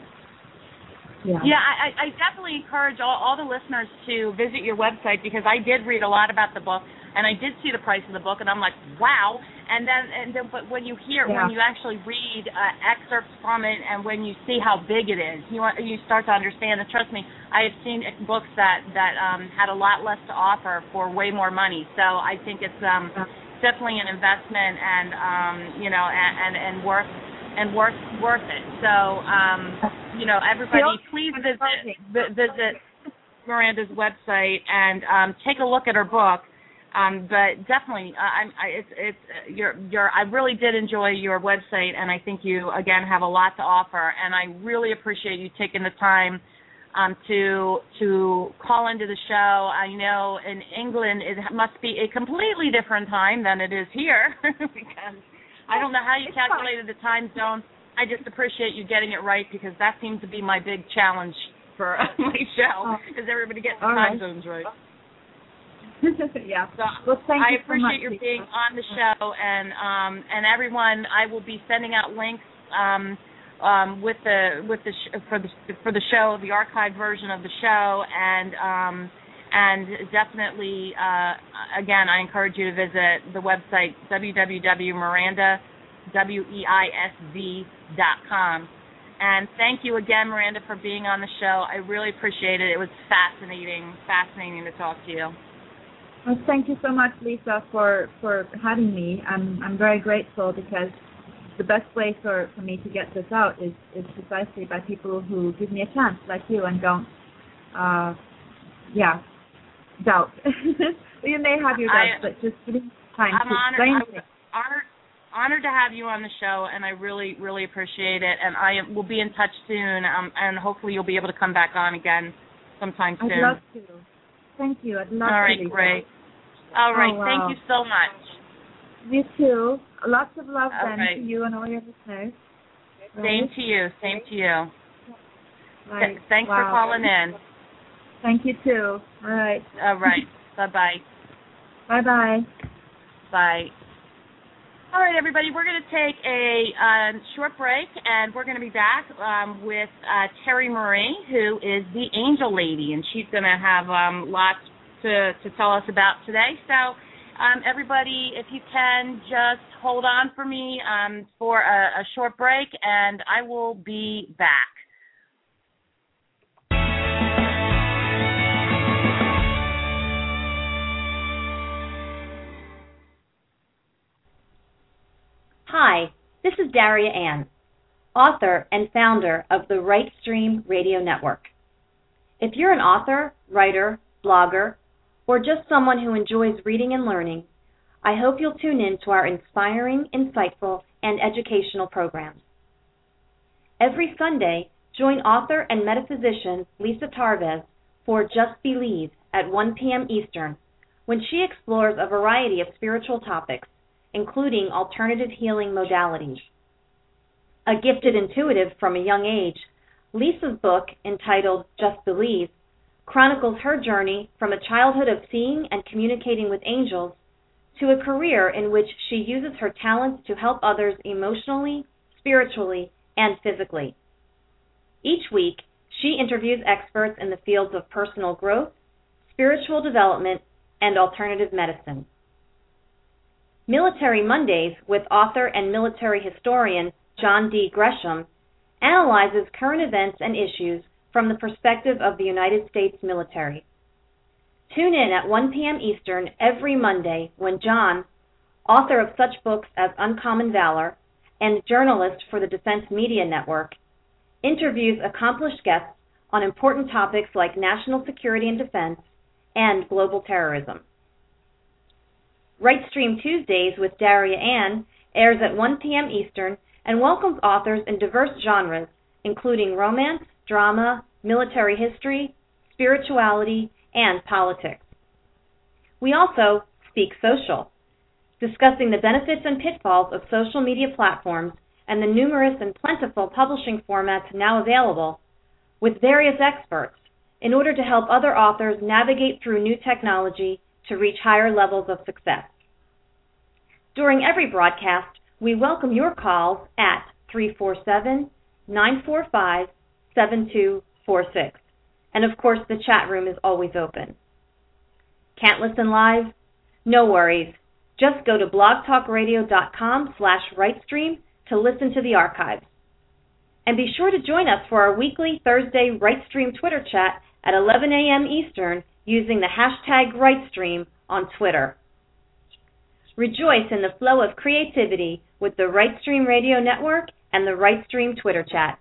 Yeah, yeah I, I definitely encourage all, all the listeners to visit your website because I did read a lot about the book. And I did see the price of the book, and I'm like, wow. And then, and then, but when you hear, yeah. when you actually read uh, excerpts from it, and when you see how big it is, you want, you start to understand. And trust me, I have seen books that that um, had a lot less to offer for way more money. So I think it's um, definitely an investment, and um, you know, and, and and worth and worth worth it. So um, you know, everybody, please visit visit Miranda's website and um, take a look at her book. Um, but definitely, uh, I'm, I, it's, it's, uh, you're, you're, I really did enjoy your website, and I think you, again, have a lot to offer, and I really appreciate you taking the time um, to to call into the show. I know in England it must be a completely different time than it is here, because I don't know how you calculated the time zone. I just appreciate you getting it right, because that seems to be my big challenge for my show, is everybody getting the time zones right. yeah. So well, thank I you appreciate so your being on the show, and um, and everyone. I will be sending out links um, um, with the with the sh- for the for the show, the archived version of the show, and um, and definitely uh, again, I encourage you to visit the website w w w dot miranda wisv dot com. And thank you again, Miranda, for being on the show. I really appreciate it. It was fascinating, fascinating to talk to you. Well, thank you so much, Lisa, for, for having me. I'm I'm very grateful because the best way for, for me to get this out is, is precisely by people who give me a chance, like you, and don't, uh, yeah, doubt. You may have your doubts, but just give me time I'm to honored, explain I'm things. honored, honored to have you on the show, and I really, really appreciate it. And I will be in touch soon, um, and hopefully you'll be able to come back on again sometime soon. I'd love to. Thank you. I'd love All right, to. All right, great. All right, oh, wow. Thank you so much. You too. Lots of love all then right. to you and all your listeners. Same right? to you. Same to you. Right. Th- thanks wow. for calling in. Thank you too. All right. All right. Bye-bye. Bye-bye. Bye. All right, everybody, we're going to take a uh, short break, and we're going to be back um, with uh, Terry Marie, who is the Angel Lady, and she's going to have um, lots to, to tell us about today. So, um, everybody, if you can, just hold on for me um, for a, a short break, and I will be back. Hi, this is Daria Ann, author and founder of the Right Stream Radio Network. If you're an author, writer, blogger, or just someone who enjoys reading and learning, I hope you'll tune in to our inspiring, insightful, and educational programs. Every Sunday, join author and metaphysician Lisa Tarvez for Just Believe at one p.m. Eastern, when she explores a variety of spiritual topics, including alternative healing modalities. A gifted intuitive from a young age, Lisa's book, entitled Just Believe, chronicles her journey from a childhood of seeing and communicating with angels to a career in which she uses her talents to help others emotionally, spiritually, and physically. Each week, she interviews experts in the fields of personal growth, spiritual development, and alternative medicine. Military Mondays with author and military historian John D. Gresham analyzes current events and issues from the perspective of the United States military. Tune in at one p.m. Eastern every Monday when John, author of such books as Uncommon Valor and journalist for the Defense Media Network, interviews accomplished guests on important topics like national security and defense and global terrorism. Right Stream Tuesdays with Daria Ann airs at one p.m. Eastern and welcomes authors in diverse genres, including romance, drama, military history, spirituality, and politics. We also speak social, discussing the benefits and pitfalls of social media platforms and the numerous and plentiful publishing formats now available, with various experts in order to help other authors navigate through new technology to reach higher levels of success. During every broadcast, we welcome your calls at three four seven, nine four five, seven two four six. And of course, the chat room is always open. Can't listen live? No worries. Just go to blogtalkradio.com slash rightstream to listen to the archives. And be sure to join us for our weekly Thursday Rightstream Twitter chat at eleven a.m. Eastern using the hashtag Rightstream on Twitter. Rejoice in the flow of creativity with the Rightstream Radio Network and the Rightstream Twitter chat.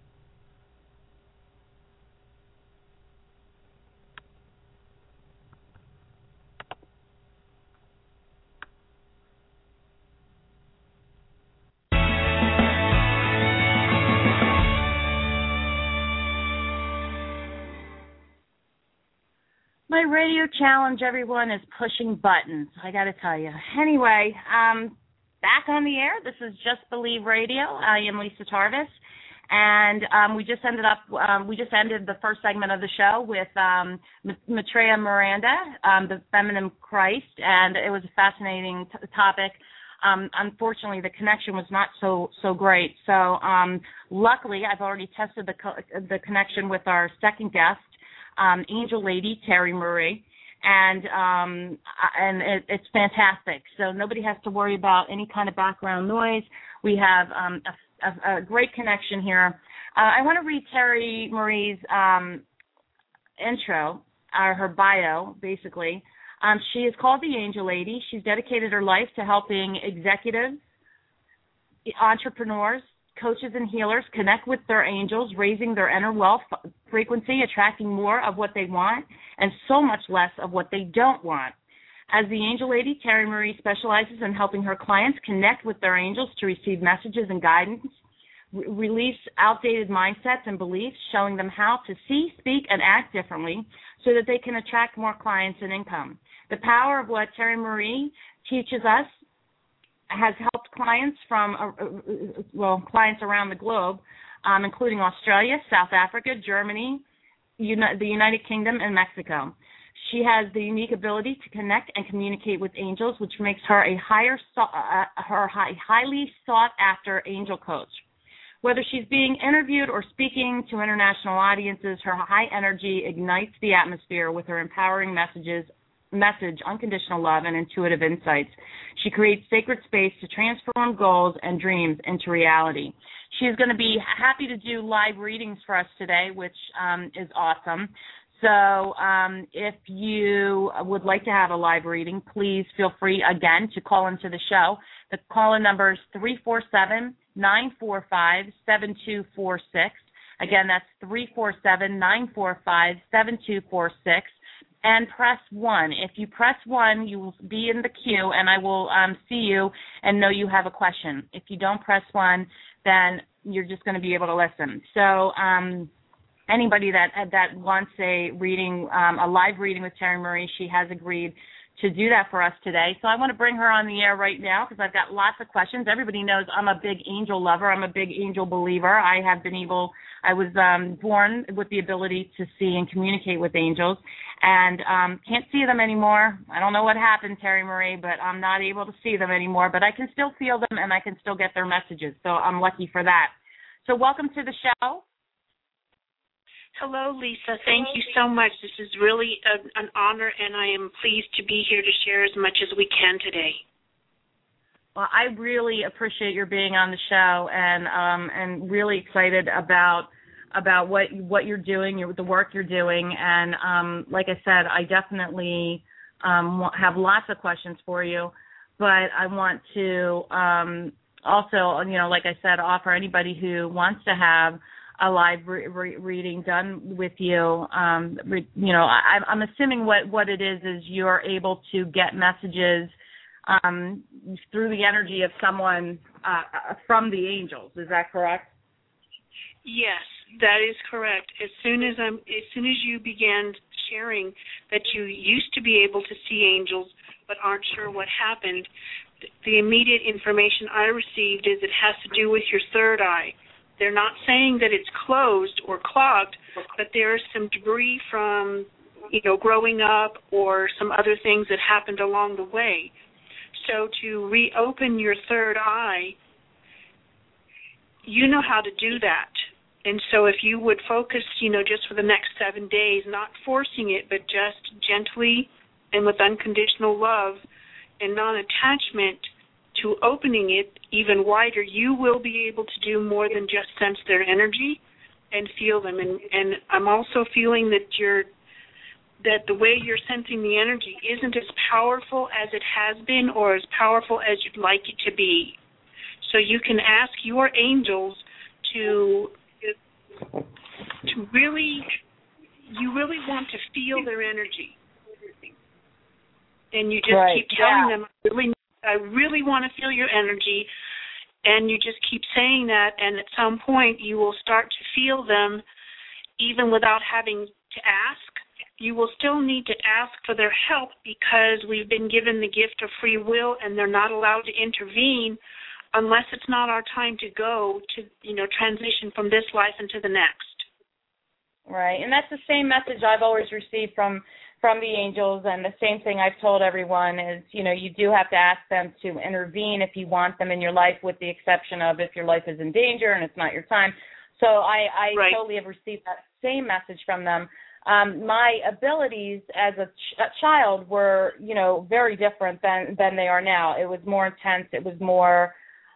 My radio challenge, everyone, is pushing buttons, I got to tell you. Anyway, um, back on the air. This is Just Believe Radio. I am Lisa Tarvis, and um, we just ended up. Um, we just ended the first segment of the show with um, Maitreya Miranda, um, the Feminine Christ, and it was a fascinating t- topic. Um, unfortunately, the connection was not so so great. So, um, luckily, I've already tested the co- the connection with our second guest. Um, Angel Lady, Terry Marie, and um, and it, it's fantastic. So nobody has to worry about any kind of background noise. We have um, a, a, a great connection here. Uh, I want to read Terry Marie's um, intro, or her bio, basically. Um, she is called the Angel Lady. She's dedicated her life to helping executives, entrepreneurs, coaches and healers connect with their angels, raising their inner wealth frequency, attracting more of what they want and so much less of what they don't want. As the Angel Lady, Terry Marie specializes in helping her clients connect with their angels to receive messages and guidance, re- release outdated mindsets and beliefs, showing them how to see, speak, and act differently so that they can attract more clients and income. The power of what Terry Marie teaches us has helped clients from, uh, well, clients around the globe, um, including Australia, South Africa, Germany, Uni- the United Kingdom, and Mexico. She has the unique ability to connect and communicate with angels, which makes her a higher, so- uh, her high, highly sought-after angel coach. Whether she's being interviewed or speaking to international audiences, her high energy ignites the atmosphere with her empowering messages message, unconditional love, and intuitive insights. She creates sacred space to transform goals and dreams into reality. She is going to be happy to do live readings for us today, which um, is awesome. So um, if you would like to have a live reading, please feel free, again, to call into the show. The call-in number is three four seven, nine four five, seven two four six. Again, that's three four seven, nine four five, seven two four six. And press one. If you press one, you will be in the queue, and I will um, see you and know you have a question. If you don't press one, then you're just going to be able to listen. So um, anybody that that wants a reading, um, a live reading with Terry Marie, she has agreed to do that for us today. So I want to bring her on the air right now because I've got lots of questions. Everybody knows I'm a big angel lover. I'm a big angel believer. I have been able, I was um, born with the ability to see and communicate with angels. and um, can't see them anymore. I don't know what happened, Terry Marie, but I'm not able to see them anymore. But I can still feel them, and I can still get their messages. So I'm lucky for that. So welcome to the show. Hello, Lisa. Thank you so much. This is really a, an honor, and I am pleased to be here to share as much as we can today. Well, I really appreciate your being on the show, and um, and really excited about about what what you're doing, your, the work you're doing, and um, like I said, I definitely um, have lots of questions for you, but I want to um, also, you know, like I said, offer anybody who wants to have a live re- re- reading done with you. Um, re- you know, I, I'm assuming what, what it is is you're able to get messages um, through the energy of someone uh, from the angels. Is that correct? Yes, that is correct. As soon as I'm, as soon as you began sharing that you used to be able to see angels but aren't sure what happened, the immediate information I received is it has to do with your third eye. They're not saying that it's closed or clogged, but there is some debris from, you know, growing up or some other things that happened along the way. So to reopen your third eye, you know how to do that. And so if you would focus, you know, just for the next seven days, not forcing it, but just gently and with unconditional love and non-attachment to opening it even wider, you will be able to do more than just sense their energy and feel them. And, and I'm also feeling that you're that the way you're sensing the energy isn't as powerful as it has been or as powerful as you'd like it to be. So you can ask your angels to to really, you really want to feel their energy. And you just right. keep telling yeah. them, I really, I really want to feel your energy. And you just keep saying that, and at some point you will start to feel them even without having to ask. You will still need to ask for their help because we've been given the gift of free will and they're not allowed to intervene unless it's not our time to go to, you know, transition from this life into the next. Right, and that's the same message I've always received from from the angels, and the same thing I've told everyone is, you know, you do have to ask them to intervene if you want them in your life, with the exception of if your life is in danger and it's not your time. So I, I right. totally have received that same message from them. Um, my abilities as a, ch- a child were, you know, very different than, than they are now. It was more intense. It was more,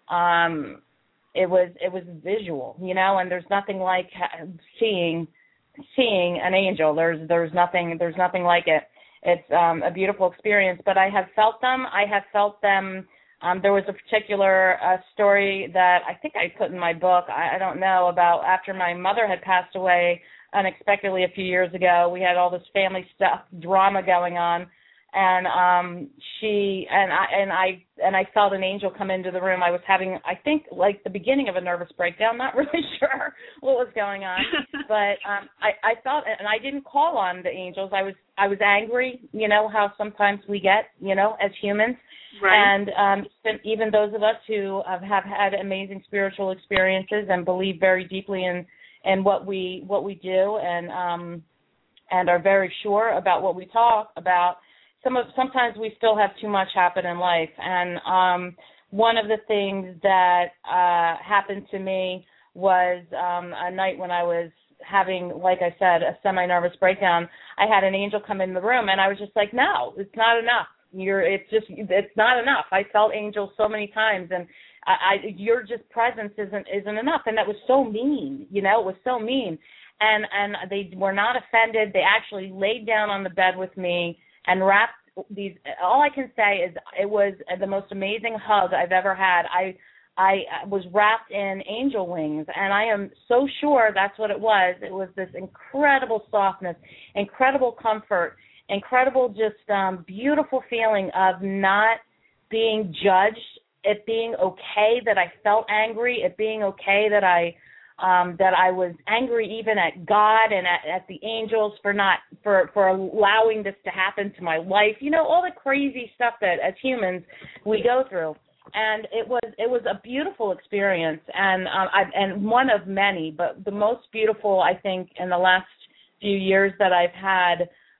um, it was it was visual, you know, and there's nothing like ha- seeing seeing an angel. There's there's nothing there's nothing like it. It's um, a beautiful experience. But I have felt them. I have felt them. Um, there was a particular uh, story that I think I put in my book. I, I don't know about after my mother had passed away unexpectedly a few years ago. We had all this family stuff, drama going on, and um, she and I and I and I felt an angel come into the room. I was having, I think, like the beginning of a nervous breakdown. Not really sure what was going on, but um, I, I felt, and I didn't call on the angels. I was I was angry. You know how sometimes we get, you know, as humans. Right. And um, even those of us who have, have had amazing spiritual experiences and believe very deeply in, in what we what we do, and um, and are very sure about what we talk about. Some of sometimes we still have too much happen in life, and um, one of the things that uh, happened to me was um, a night when I was having, like I said, a semi-nervous breakdown. I had an angel come in the room, and I was just like, no, it's not enough. You're, it's just, it's not enough. I felt angels so many times, and I, I, your just presence isn't isn't enough. And that was so mean, you know, it was so mean. And and they were not offended. They actually laid down on the bed with me and wrapped these. All I can say is it was the most amazing hug I've ever had. I I was wrapped in angel wings, and I am so sure that's what it was. It was this incredible softness, incredible comfort, incredible, just um, beautiful feeling of not being judged, it being okay that I felt angry, it being okay that I um, that I was angry even at God and at, at the angels for not for, for allowing this to happen to my life. You know, all the crazy stuff that as humans we go through. And it was it was a beautiful experience, and um, I, and one of many, but the most beautiful, I think, in the last few years that I've had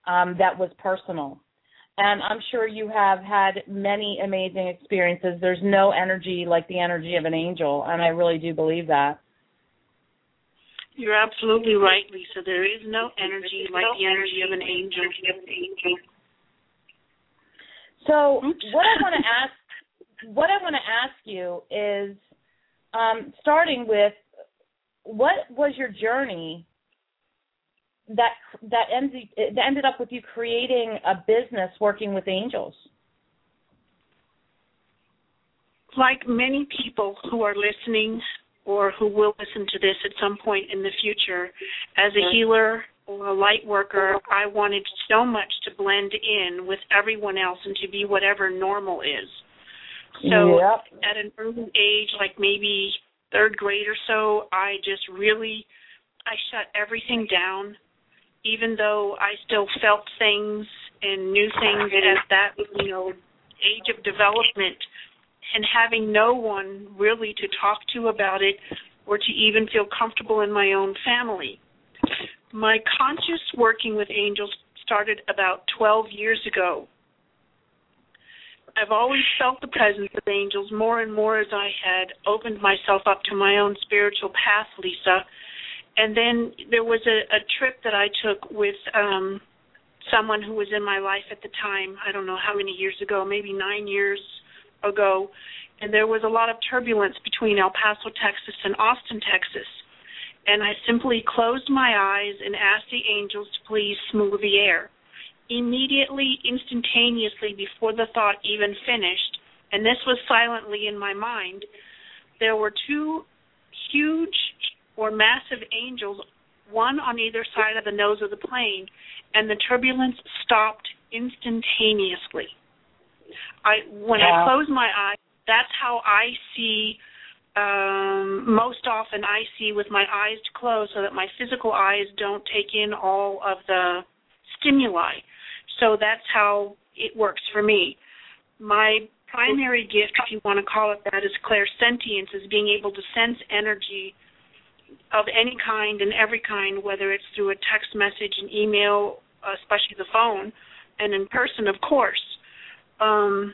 um, that was personal. And I'm sure you have had many amazing experiences. There's no energy like the energy of an angel, and I really do believe that. You're absolutely right, Lisa. There is no energy like the energy of an angel. So what I want to ask, what I want to ask you is, um, starting with, what was your journey that that ended that ended up with you creating a business working with angels? Like many people who are listening or who will listen to this at some point in the future, as a healer or a light worker, I wanted so much to blend in with everyone else and to be whatever normal is. So yep. At an early age, like maybe third grade or so, I just really, I shut everything down, even though I still felt things and knew things at that, you know, age of development, and having no one really to talk to about it or to even feel comfortable in my own family. My conscious working with angels started about twelve years ago. I've always felt the presence of angels more and more as I had opened myself up to my own spiritual path, Lisa. And then there was a, a trip that I took with um, someone who was in my life at the time, I don't know how many years ago, maybe nine years ago, and there was a lot of turbulence between El Paso, Texas and Austin, Texas. And I simply closed my eyes and asked the angels to please smooth the air. Immediately, instantaneously, before the thought even finished, and this was silently in my mind, there were two huge or massive angels, one on either side of the nose of the plane, and the turbulence stopped instantaneously. I, when wow. I close my eyes, that's how I see, um, most often I see with my eyes closed so that my physical eyes don't take in all of the stimuli. So that's how it works for me. My primary gift, if you want to call it that, is clairsentience, is being able to sense energy of any kind and every kind, whether it's through a text message, an email, especially the phone, and in person, of course. Um,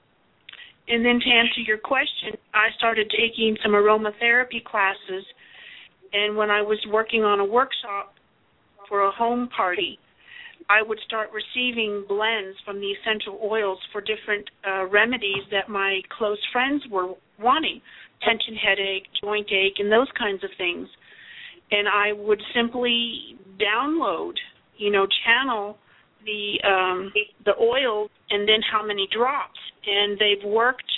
and then to answer your question, I started taking some aromatherapy classes, and when I was working on a workshop for a home party, I would start receiving blends from the essential oils for different uh, remedies that my close friends were wanting, tension headache, joint ache, and those kinds of things. And I would simply download, you know, channel the um, the oil and then how many drops. And they've worked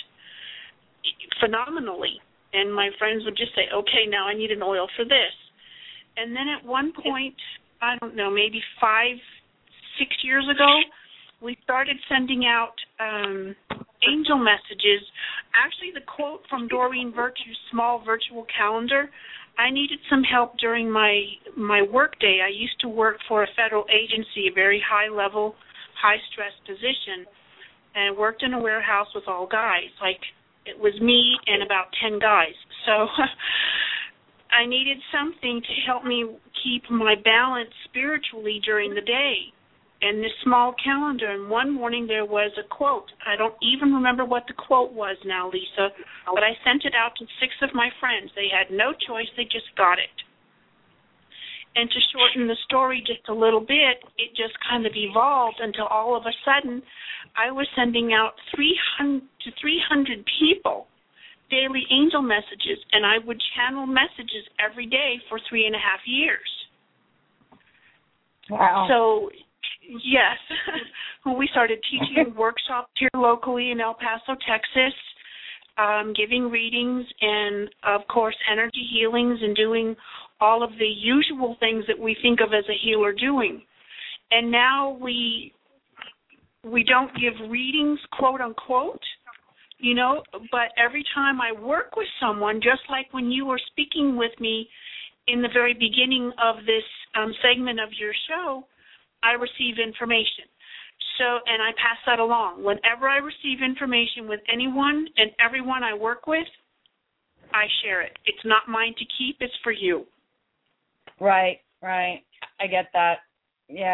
phenomenally. And my friends would just say, okay, now I need an oil for this. And then at one point, I don't know, maybe five, six years ago, we started sending out um, angel messages. Actually, the quote from Doreen Virtue's Small Virtual Calendar, I needed some help during my, my work day. I used to work for a federal agency, a very high-level, high-stress position, and worked in a warehouse with all guys. Like, it was me and about ten guys. So I needed something to help me keep my balance spiritually during the day. And this small calendar, and one morning there was a quote. I don't even remember what the quote was now, Lisa, but I sent it out to six of my friends. They had no choice. They just got it. And to shorten the story just a little bit, it just kind of evolved until all of a sudden I was sending out three hundred to three hundred people daily angel messages, and I would channel messages every day for three and a half years. Wow. So, yes, we started teaching workshops here locally in El Paso, Texas, um, giving readings and, of course, energy healings and doing all of the usual things that we think of as a healer doing. And now we we don't give readings, quote unquote, you know, but every time I work with someone, just like when you were speaking with me in the very beginning of this um, segment of your show, I receive information. So, and I pass that along. Whenever I receive information with anyone and everyone I work with, I share it. It's not mine to keep, it's for you. Right, right. I get that. Yeah.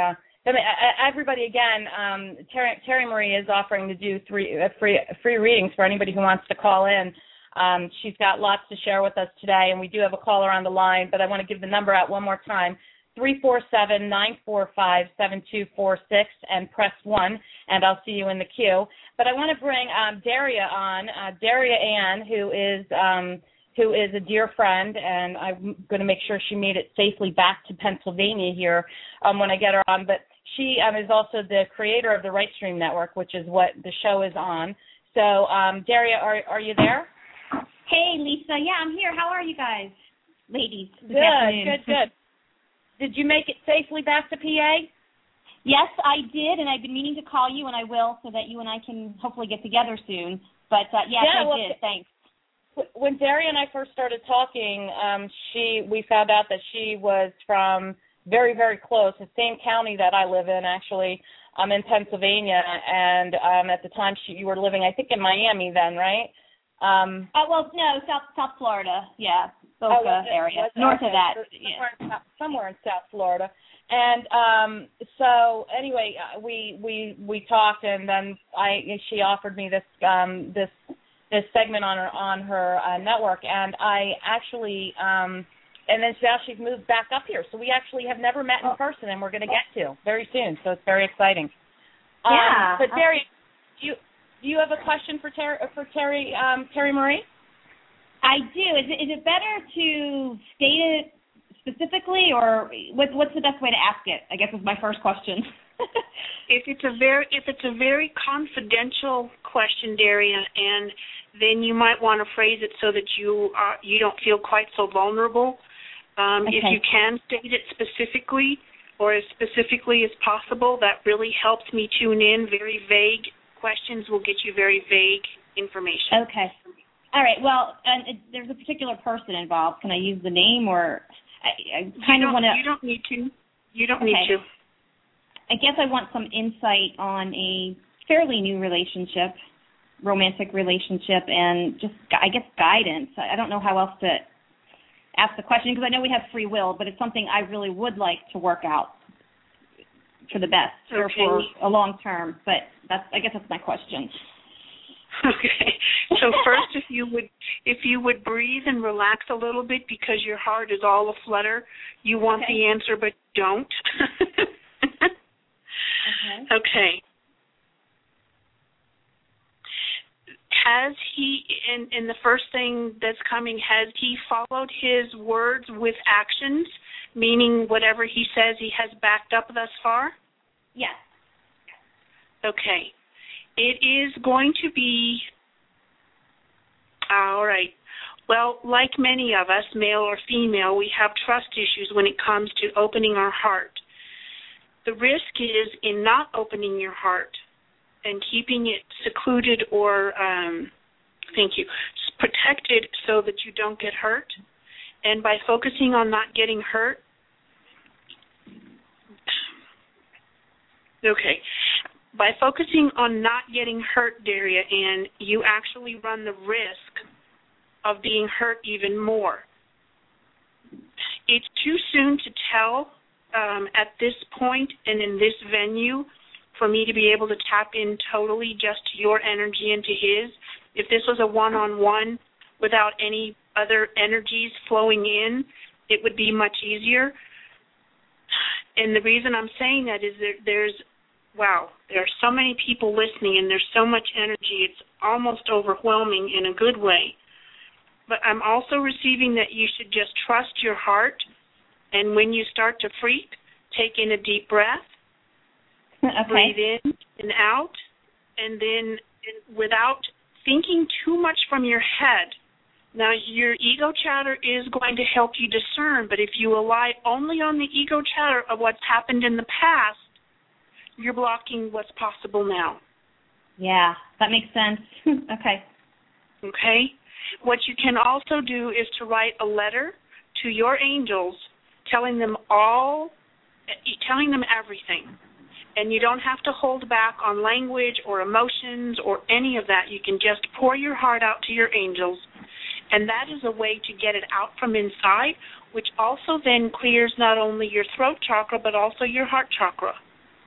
I mean, everybody, again, um, Terry, Terry Marie is offering to do three uh, free free readings for anybody who wants to call in. Um, she's got lots to share with us today, and we do have a caller on the line, but I want to give the number out one more time, three four seven, nine four five, seven two four six, and press one, and I'll see you in the queue. But I want to bring um, Daria on, uh, Daria Ann, who is um, who is a dear friend, and I'm going to make sure she made it safely back to Pennsylvania here um, when I get her on. But she um, is also the creator of the Right Stream Network, which is what the show is on. So, um, Daria, are are you there? Hey, Lisa. Yeah, I'm here. How are you guys, ladies? Good, good, good. Did you make it safely back to P A? Yes, I did, and I've been meaning to call you, and I will, so that you and I can hopefully get together soon. But, uh, yes, yeah, I well, did. Thanks. When Daria and I first started talking, um, she we found out that she was from very, very close, the same county that I live in, actually. I'm in Pennsylvania, and um, at the time she, you were living, I think, in Miami then, right? Um, uh, well, no, South South Florida, yeah, Boca oh, area, was, north okay, of that. So somewhere, yeah. in, somewhere in South Florida. And um, so anyway, we we we talked, and then I she offered me this um, this this segment on her on her uh, network, and I actually. Um, And then now she's moved back up here. So we actually have never met in person, and we're going to get to very soon. So it's very exciting. Yeah. Um, but Terry, do you do you have a question for Terry for Terry um, Terry Marie? I do. Is it, is it better to state it specifically, or what, what's the best way to ask it? I guess is my first question. if it's a very if it's a very confidential question, Daria, and then you might want to phrase it so that you are you don't feel quite so vulnerable. Um, okay. If you can state it specifically, or as specifically as possible, that really helps me tune in. Very vague questions will get you very vague information. Okay. All right. Well, and it, there's a particular person involved. Can I use the name, or I, I kind of want to? You don't need to. You don't okay. need to. I guess I want some insight on a fairly new relationship, romantic relationship, and just, I guess, guidance. I don't know how else to ask the question, because I know we have free will, but it's something I really would like to work out for the best okay. or for a long term. But that's, I guess that's my question. Okay. So first, if you would if you would breathe and relax a little bit, because your heart is all aflutter. You want okay. the answer, but don't. okay. Okay. Has he, in, in the first thing that's coming, has he followed his words with actions, meaning whatever he says he has backed up thus far? Yes. Okay. It is going to be, all right. Well, like many of us, male or female, we have trust issues when it comes to opening our heart. The risk is in not opening your heart and keeping it secluded or, um, thank you, protected so that you don't get hurt. And by focusing on not getting hurt, okay, by focusing on not getting hurt, Daria, and you actually run the risk of being hurt even more. It's too soon to tell um, at this point and in this venue for me to be able to tap in totally just to your energy and to his. If this was a one-on-one without any other energies flowing in, it would be much easier. And the reason I'm saying that is that there's, wow, there are so many people listening and there's so much energy, it's almost overwhelming in a good way. But I'm also receiving that you should just trust your heart, and when you start to freak, take in a deep breath, okay. breathe in and out, and then without thinking too much from your head. Now, your ego chatter is going to help you discern, but if you rely only on the ego chatter of what's happened in the past, you're blocking what's possible now. Yeah, that makes sense. Okay. Okay? What you can also do is to write a letter to your angels telling them all, telling them everything. And you don't have to hold back on language or emotions or any of that. You can just pour your heart out to your angels. And that is a way to get it out from inside, which also then clears not only your throat chakra, but also your heart chakra.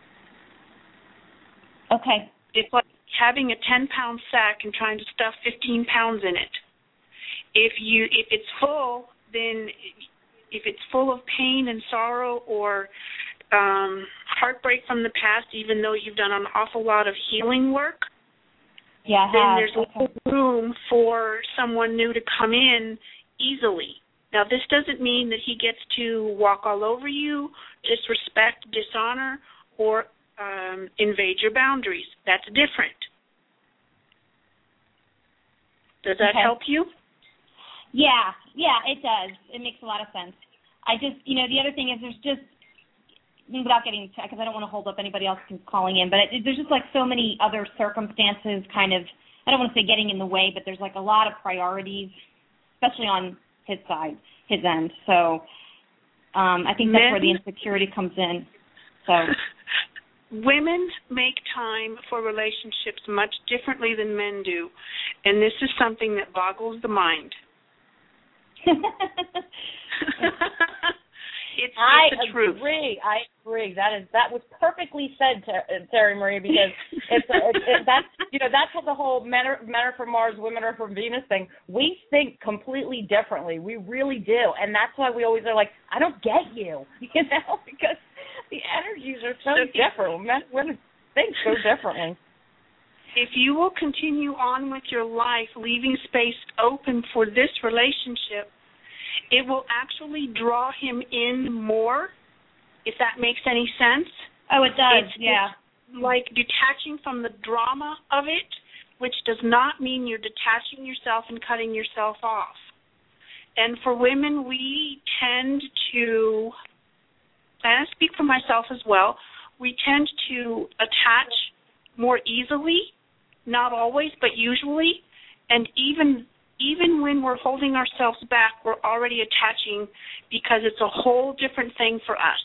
Okay. It's like having a ten-pound sack and trying to stuff fifteen pounds in it. If you if it's full, then if it's full of pain and sorrow or um, heartbreak from the past, even though you've done an awful lot of healing work, yeah, I then have. there's okay. room for someone new to come in easily. Now, this doesn't mean that he gets to walk all over you, disrespect, dishonor, or um, invade your boundaries. That's different. Does that okay. help you? Yeah, yeah, it does. It makes a lot of sense. I just, you know, the other thing is there's just, without getting, because I don't want to hold up anybody else who's calling in, but it, there's just like so many other circumstances kind of, I don't want to say getting in the way, but there's like a lot of priorities, especially on his side, his end. So um, I think that's Men, where the insecurity comes in. So women make time for relationships much differently than men do, and this is something that boggles the mind. It's, I it's the truth. agree. I agree. That is that was perfectly said, Ter- Terry Marie, because it's, it's it, that's you know that's what the whole men are, men are from Mars, women are from Venus thing. We think completely differently. We really do, and that's why we always are like, I don't get you, you know, because the energies are so, so different. Men, women think so differently. If you will continue on with your life, leaving space open for this relationship, it will actually draw him in more, if that makes any sense. Oh, it does, it's, yeah. It's like detaching from the drama of it, which does not mean you're detaching yourself and cutting yourself off. And for women, we tend to, and I speak for myself as well, we tend to attach more easily, not always, but usually, and even even when we're holding ourselves back, we're already attaching because it's a whole different thing for us.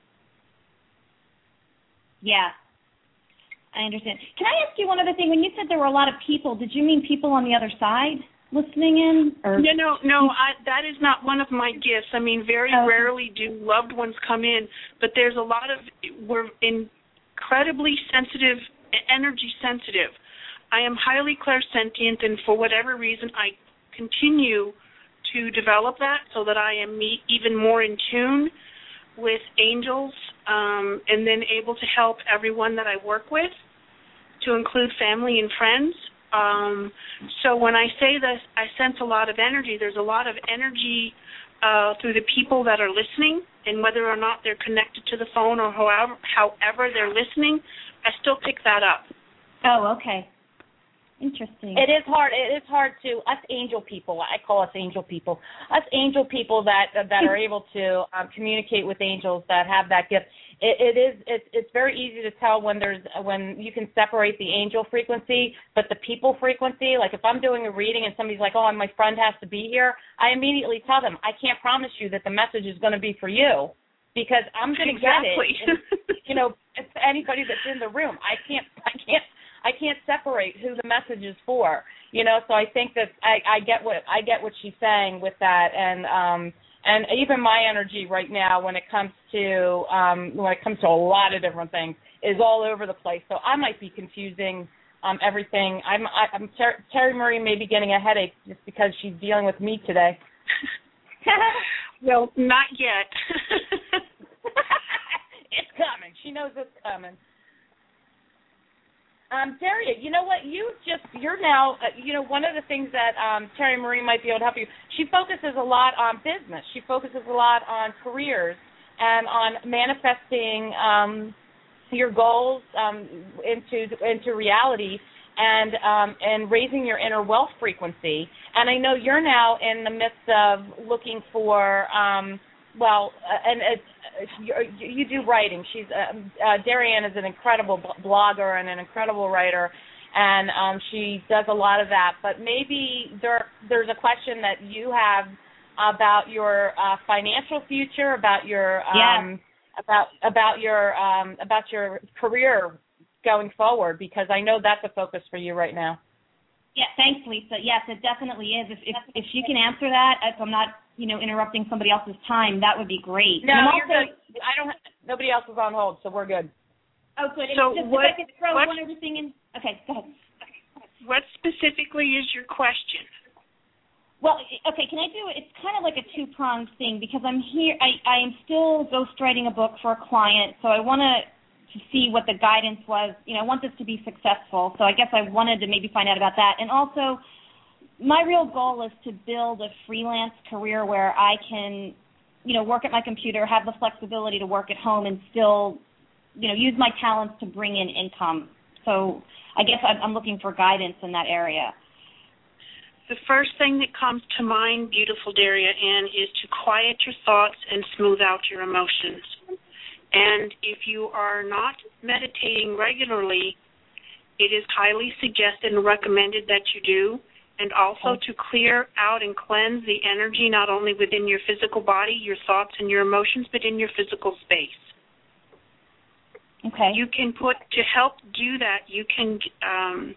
Yeah, I understand. Can I ask you one other thing? When you said there were a lot of people, did you mean people on the other side listening in? Or? No, no, no. I, that is not one of my gifts. I mean, very oh. rarely do loved ones come in, but there's a lot of, we're incredibly sensitive, energy sensitive. I am highly clairsentient, and for whatever reason, I continue to develop that so that I am me- even more in tune with angels um, and then able to help everyone that I work with, to include family and friends. Um, so when I say this, I sense a lot of energy. There's a lot of energy uh, through the people that are listening, and whether or not they're connected to the phone or however, however they're listening, I still pick that up. Oh, okay. Interesting. It is hard. It is hard to us angel people. I call us angel people. Us angel people that that are able to um, communicate with angels that have that gift. It, it is. It's it's very easy to tell when there's when you can separate the angel frequency, but the people frequency. Like if I'm doing a reading and somebody's like, "Oh, my friend has to be here," I immediately tell them, "I can't promise you that the message is going to be for you, because I'm going to exactly. get it." And, you know, it's anybody that's in the room. I can't. I can't. I can't separate who the message is for, you know. So I think that I, I get what I get what she's saying with that, and um, and even my energy right now when it comes to um, when it comes to a lot of different things is all over the place. So I might be confusing um, everything. I'm I, I'm Ter- Terry Marie may be getting a headache just because she's dealing with me today. Well, not yet. It's coming. She knows it's coming. Um, Daria, you know what? You just, you're now, uh, you know, one of the things that um, Terry Marie might be able to help you, she focuses a lot on business. She focuses a lot on careers and on manifesting um, your goals um, into into reality and um, and raising your inner wealth frequency. And I know you're now in the midst of looking for, um, well, uh, and it's, You, you do writing. She's uh, uh, Darianne is an incredible blogger and an incredible writer, and um, she does a lot of that. But maybe there there's a question that you have about your uh, financial future, about your um, yeah. about about your um, about your career going forward, because I know that's a focus for you right now. Yeah, thanks, Lisa. Yes, it definitely is. If if, if you can answer that, if I'm not, you know, interrupting somebody else's time, that would be great. No, and you're also, good. I don't. Nobody else is on hold, so we're good. Oh, good. So just what, if I could throw what, one other thing in. Okay, go ahead. What specifically is your question? Well, okay, can I do it? It's kind of like a two-pronged thing because I'm here, I, I am still ghostwriting a book for a client, so I want to to see what the guidance was. You know, I want this to be successful, so I guess I wanted to maybe find out about that. And also, my real goal is to build a freelance career where I can, you know, work at my computer, have the flexibility to work at home and still, you know, use my talents to bring in income. So I guess I'm, I'm looking for guidance in that area. The first thing that comes to mind, beautiful Daria Ann, is to quiet your thoughts and smooth out your emotions. And if you are not meditating regularly, it is highly suggested and recommended that you do, and also to clear out and cleanse the energy not only within your physical body, your thoughts and your emotions, but in your physical space. Okay. You can put, to help do that, you can, um,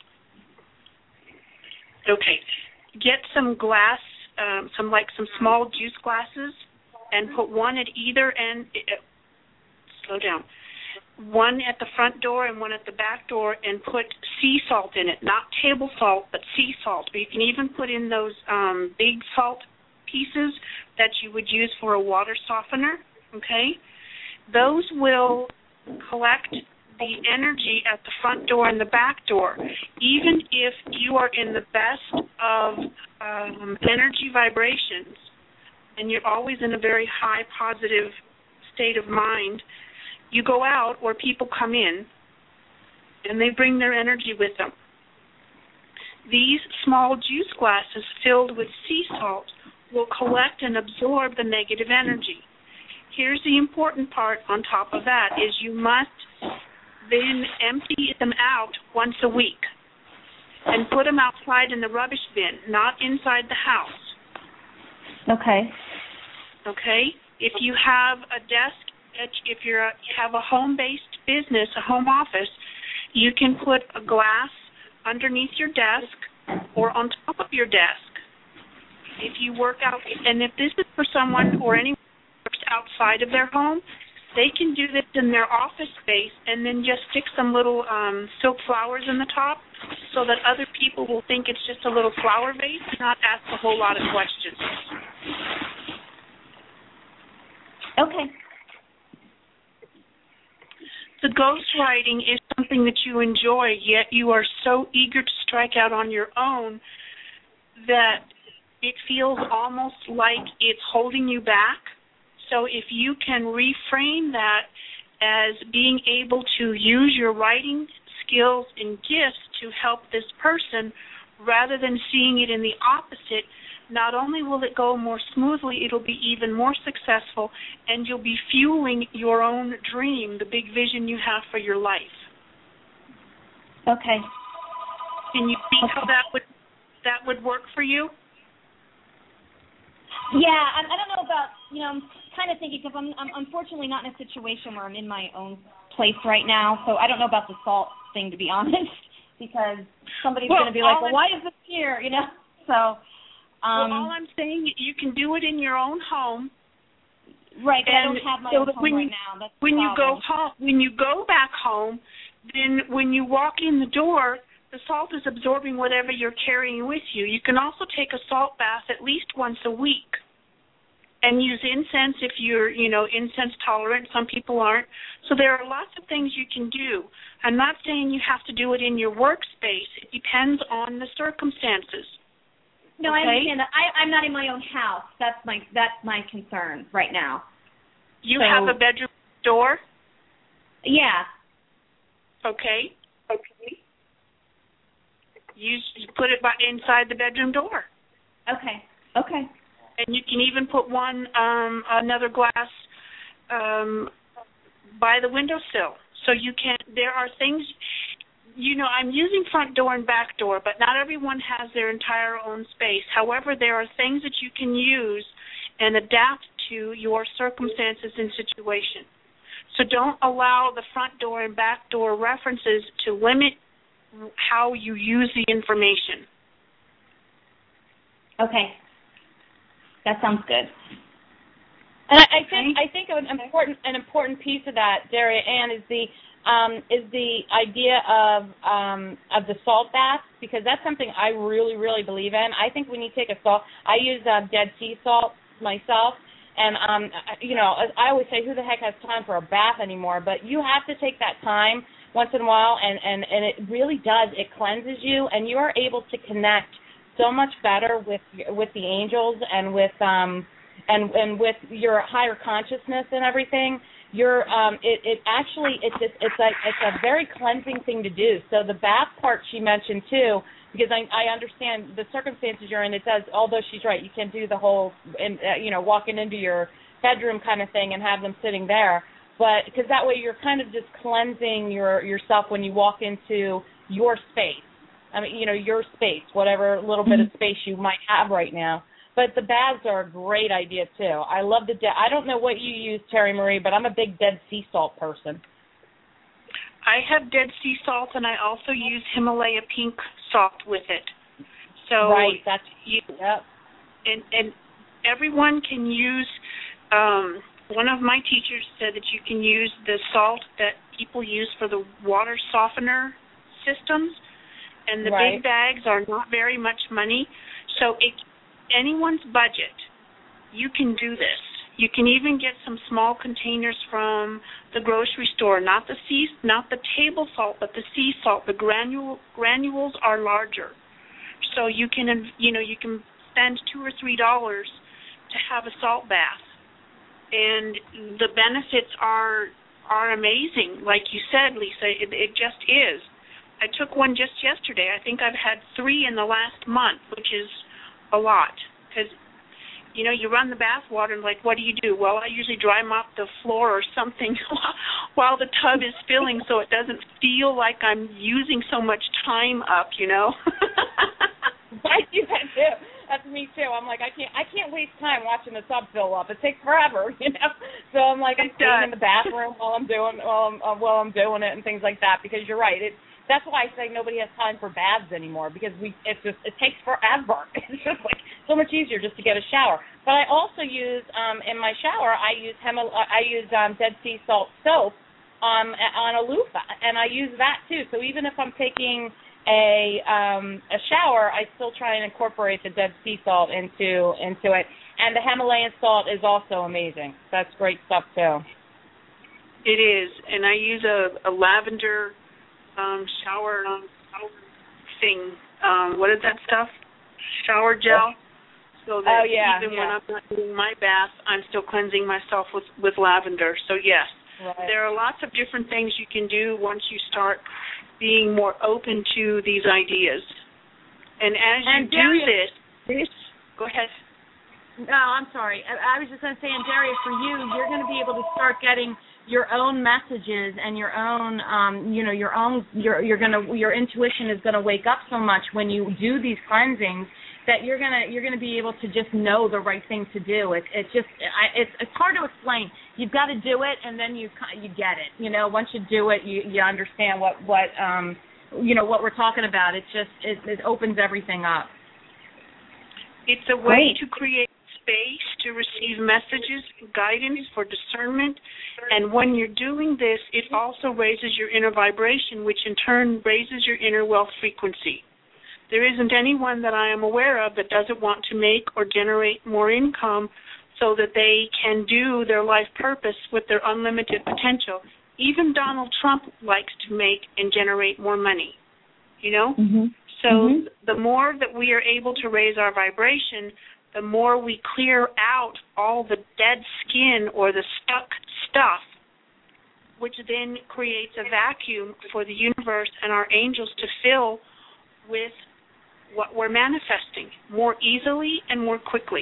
okay, get some glass, um, some like some small juice glasses, and put one at either end, uh, slow down, one at the front door and one at the back door, and put sea salt in it, not table salt, but sea salt. But you can even put in those um, big salt pieces that you would use for a water softener, okay? Those will collect the energy at the front door and the back door. Even if you are in the best of um, energy vibrations and you're always in a very high positive state of mind, you go out or people come in and they bring their energy with them. These small juice glasses filled with sea salt will collect and absorb the negative energy. Here's the important part on top of that is you must then empty them out once a week and put them outside in the rubbish bin, not inside the house. Okay. Okay? If you have a desk, if you're a, you have a home-based business, a home office, you can put a glass underneath your desk or on top of your desk. If you work out, and if this is for someone or anyone who works outside of their home, they can do this in their office space and then just stick some little um, silk flowers in the top so that other people will think it's just a little flower vase and not ask a whole lot of questions. Okay. The ghostwriting is something that you enjoy, yet you are so eager to strike out on your own that it feels almost like it's holding you back. So if you can reframe that as being able to use your writing skills and gifts to help this person rather than seeing it in the opposite, not only will it go more smoothly, it'll be even more successful, and you'll be fueling your own dream, the big vision you have for your life. Okay. Can you see okay. how that would that would work for you? Yeah, I, I don't know about, you know, I'm kind of thinking because I'm, I'm unfortunately not in a situation where I'm in my own place right now, so I don't know about the salt thing, to be honest, because somebody's well, going to be like, well, I'm, why is this here, you know? So, um, well, all I'm saying, you can do it in your own home. Right, but I don't have my so own home when right you, now. That's when the you go problem. home, when you go back home, then when you walk in the door, the salt is absorbing whatever you're carrying with you. You can also take a salt bath at least once a week. And use incense if you're, you know, incense tolerant. Some people aren't. So there are lots of things you can do. I'm not saying you have to do it in your workspace. It depends on the circumstances. No, okay? I understand that. I, I'm not in my own house. That's my that's my concern right now. You so, have a bedroom door? Yeah. Okay. Okay. You put it by inside the bedroom door. Okay. Okay. And you can even put one, um, another glass um, by the windowsill. So you can, there are things, you know, I'm using front door and back door, but not everyone has their entire own space. However, there are things that you can use and adapt to your circumstances and situation. So don't allow the front door and back door references to limit how you use the information. Okay. That sounds good. And I, I think I think an important an important piece of that, Daria Ann, is the um, is the idea of um, of the salt bath, because that's something I really, really believe in. I think when you take a salt, I use uh, Dead Sea salt myself, and um, you know, I always say, who the heck has time for a bath anymore? But you have to take that time once in a while, and, and, and it really does. It cleanses you, and you are able to connect so much better with with the angels and with um and and with your higher consciousness and everything. You're um it, it actually it's just it's like it's a very cleansing thing to do. So the bath part she mentioned too, because I I understand the circumstances you're in. It does, although she's right, you can do the whole and uh, you know walking into your bedroom kind of thing and have them sitting there. But because that way you're kind of just cleansing your yourself when you walk into your space. I mean, you know, your space, whatever little bit of space you might have right now. But the baths are a great idea too. I love the. De- I don't know what you use, Terry Marie, but I'm a big Dead Sea salt person. I have Dead Sea salt, and I also use Himalaya pink salt with it. So right, that's you. Yep. And and everyone can use. Um, One of my teachers said that you can use the salt that people use for the water softener systems, and the right. big bags are not very much money. So it, anyone's budget, you can do this. You can even get some small containers from the grocery store, not the sea, not the table salt, but the sea salt. The granule granules are larger, so you can you know you can spend two or three dollars to have a salt bath. And the benefits are are amazing. Like you said, Lisa, it, it just is. I took one just yesterday. I think I've had three in the last month, which is a lot. Because, you know, you run the bath water and, like, what do you do? Well, I usually dry mop the floor or something while the tub is filling so it doesn't feel like I'm using so much time up, you know? I do that, too. That's me too. I'm like, I can't, I can't waste time watching the tub fill up. It takes forever, you know. So I'm like, I'm staying in the bathroom while I'm doing, while I'm, uh, while I'm doing it and things like that. Because you're right. It, that's why I say nobody has time for baths anymore. Because we, it's just, it takes forever. It's just like so much easier just to get a shower. But I also use, um, in my shower, I use Hemel, I use um, Dead Sea salt soap, um, on a loofah, and I use that too. So even if I'm taking a um, a shower, I still try and incorporate the Dead Sea salt into into it. And the Himalayan salt is also amazing. That's great stuff too. It is, and I use a, a lavender um, shower thing. Um, what is that stuff? Shower gel. So that oh, yeah, even yeah. when I'm not doing my bath, I'm still cleansing myself with, with lavender. So yes, right. There are lots of different things you can do once you start being more open to these ideas. And as and you Darius, do this, this, go ahead. No, I'm sorry. I, I was just going to say, and Darius, for you, you're going to be able to start getting your own messages and your own, um, you know, your own, your, you're going to, your intuition is going to wake up so much when you do these cleansings that you're going to, you're going to be able to just know the right thing to do. It, it's just, I, it's, it's hard to explain. You've got to do it, and then you, you get it. You know, once you do it, you, you understand what, what, um, you know, what we're talking about. It's just, it, it opens everything up. It's a way to create space to receive messages, guidance for discernment, and when you're doing this, it also raises your inner vibration, which in turn raises your inner wealth frequency. There isn't anyone that I am aware of that doesn't want to make or generate more income so that they can do their life purpose with their unlimited potential. Even Donald Trump likes to make and generate more money, you know? Mm-hmm. So mm-hmm. the more that we are able to raise our vibration, the more we clear out all the dead skin or the stuck stuff, which then creates a vacuum for the universe and our angels to fill with what we're manifesting more easily and more quickly.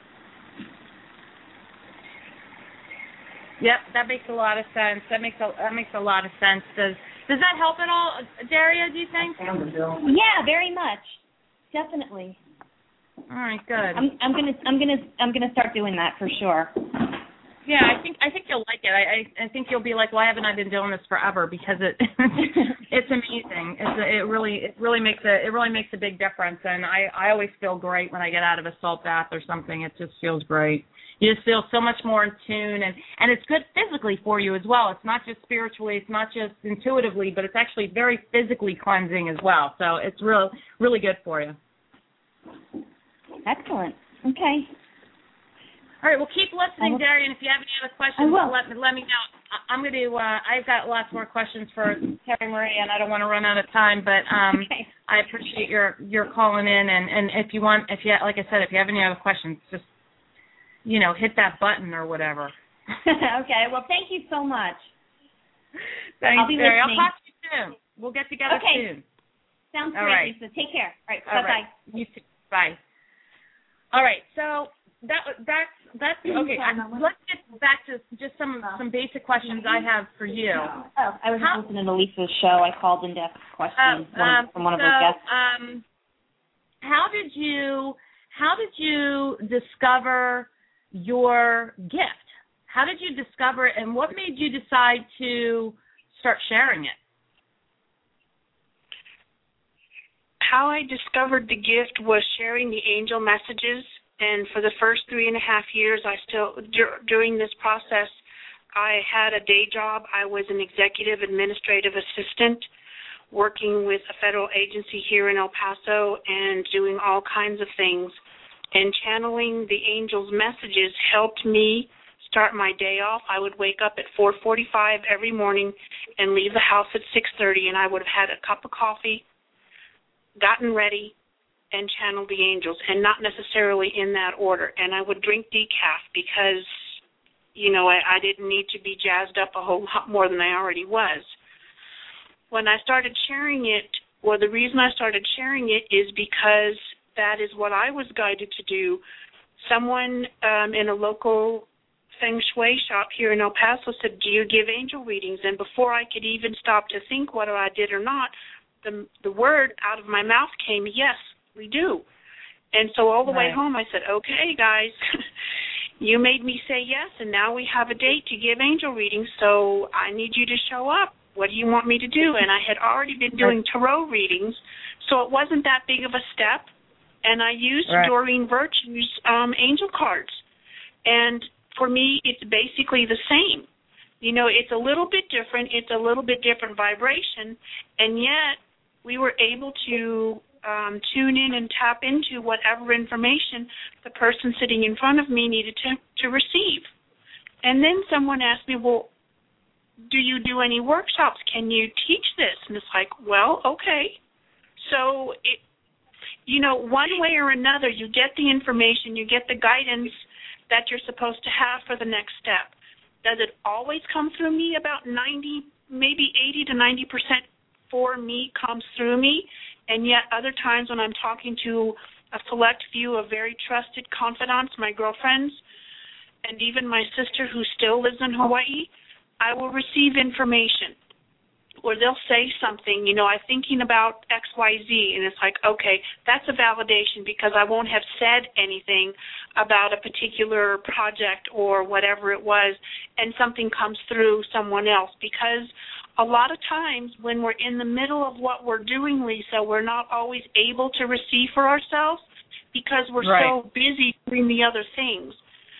Yep, that makes a lot of sense. That makes a that makes a lot of sense. Does does that help at all, Daria, do you think? Yeah, very much. Definitely. All right, good. I'm I'm gonna I'm gonna I'm gonna start doing that for sure. Yeah, I think I think you'll like it. I I, I think you'll be like, why haven't I been doing this forever? Because it it's amazing. It's a, it really it really makes a it really makes a big difference. And I I always feel great when I get out of a salt bath or something. It just feels great. You just feel so much more in tune, and, and it's good physically for you as well. It's not just spiritually, it's not just intuitively, but it's actually very physically cleansing as well. So it's real, really good for you. Excellent. Okay. All right, well, keep listening, Darian. If you have any other questions, let me let me know. I'm going to. Uh, I've got lots more questions for Terry Marie, and I don't want to run out of time. But um, okay. I appreciate your your calling in, and, and if you want, if you like I said, if you have any other questions, just you know, hit that button or whatever. Okay. Well, thank you so much. Thanks, I'll be Terry. listening. I'll talk to you soon. We'll get together okay. soon. Sounds All great, right. Lisa. Take care. All right. All Bye bye. Right. You too. Bye. All right. So that that's that's okay. I, let's get back to just some some basic questions I have for you. Oh, I was How, just listening to Lisa's show. I called in to ask questions uh, um, from one of so, her guests. Um, how did you how did you discover your gift? How did you discover it, and what made you decide to start sharing it? How I discovered the gift was sharing the angel messages. And for the first three and a half years, I still dur- during this process, I had a day job. I was an executive administrative assistant working with a federal agency here in El Paso and doing all kinds of things. And channeling the angels' messages helped me start my day off. I would wake up at four forty-five every morning and leave the house at six thirty, and I would have had a cup of coffee, gotten ready, and channel the angels, and not necessarily in that order. And I would drink decaf because, you know, I, I didn't need to be jazzed up a whole lot more than I already was. When I started sharing it, or the reason I started sharing it is because that is what I was guided to do. Someone um, in a local feng shui shop here in El Paso said, do you give angel readings? And before I could even stop to think whether I did or not, the, the word out of my mouth came, yes, we do. And so all the right. way home I said, okay, guys, you made me say yes, and now we have a date to give angel readings, so I need you to show up. What do you want me to do? And I had already been doing tarot readings, so it wasn't that big of a step. And I used right. Doreen Virtue's um, angel cards. And for me, it's basically the same. You know, it's a little bit different. It's a little bit different vibration, and yet we were able to Um, tune in and tap into whatever information the person sitting in front of me needed to, to receive. And then someone asked me, well, do you do any workshops? Can you teach this? And it's like, well, okay. So, it, you know, one way or another, you get the information, you get the guidance that you're supposed to have for the next step. Does it always come through me? About ninety, maybe eighty to ninety percent for me comes through me. And yet other times when I'm talking to a select few of very trusted confidants, my girlfriends, and even my sister who still lives in Hawaii, I will receive information. Or they'll say something, you know, I'm thinking about X Y Z, and it's like, okay, that's a validation because I won't have said anything about a particular project or whatever it was, and something comes through someone else. Because a lot of times when we're in the middle of what we're doing, Lisa, we're not always able to receive for ourselves because we're right. so busy doing the other things.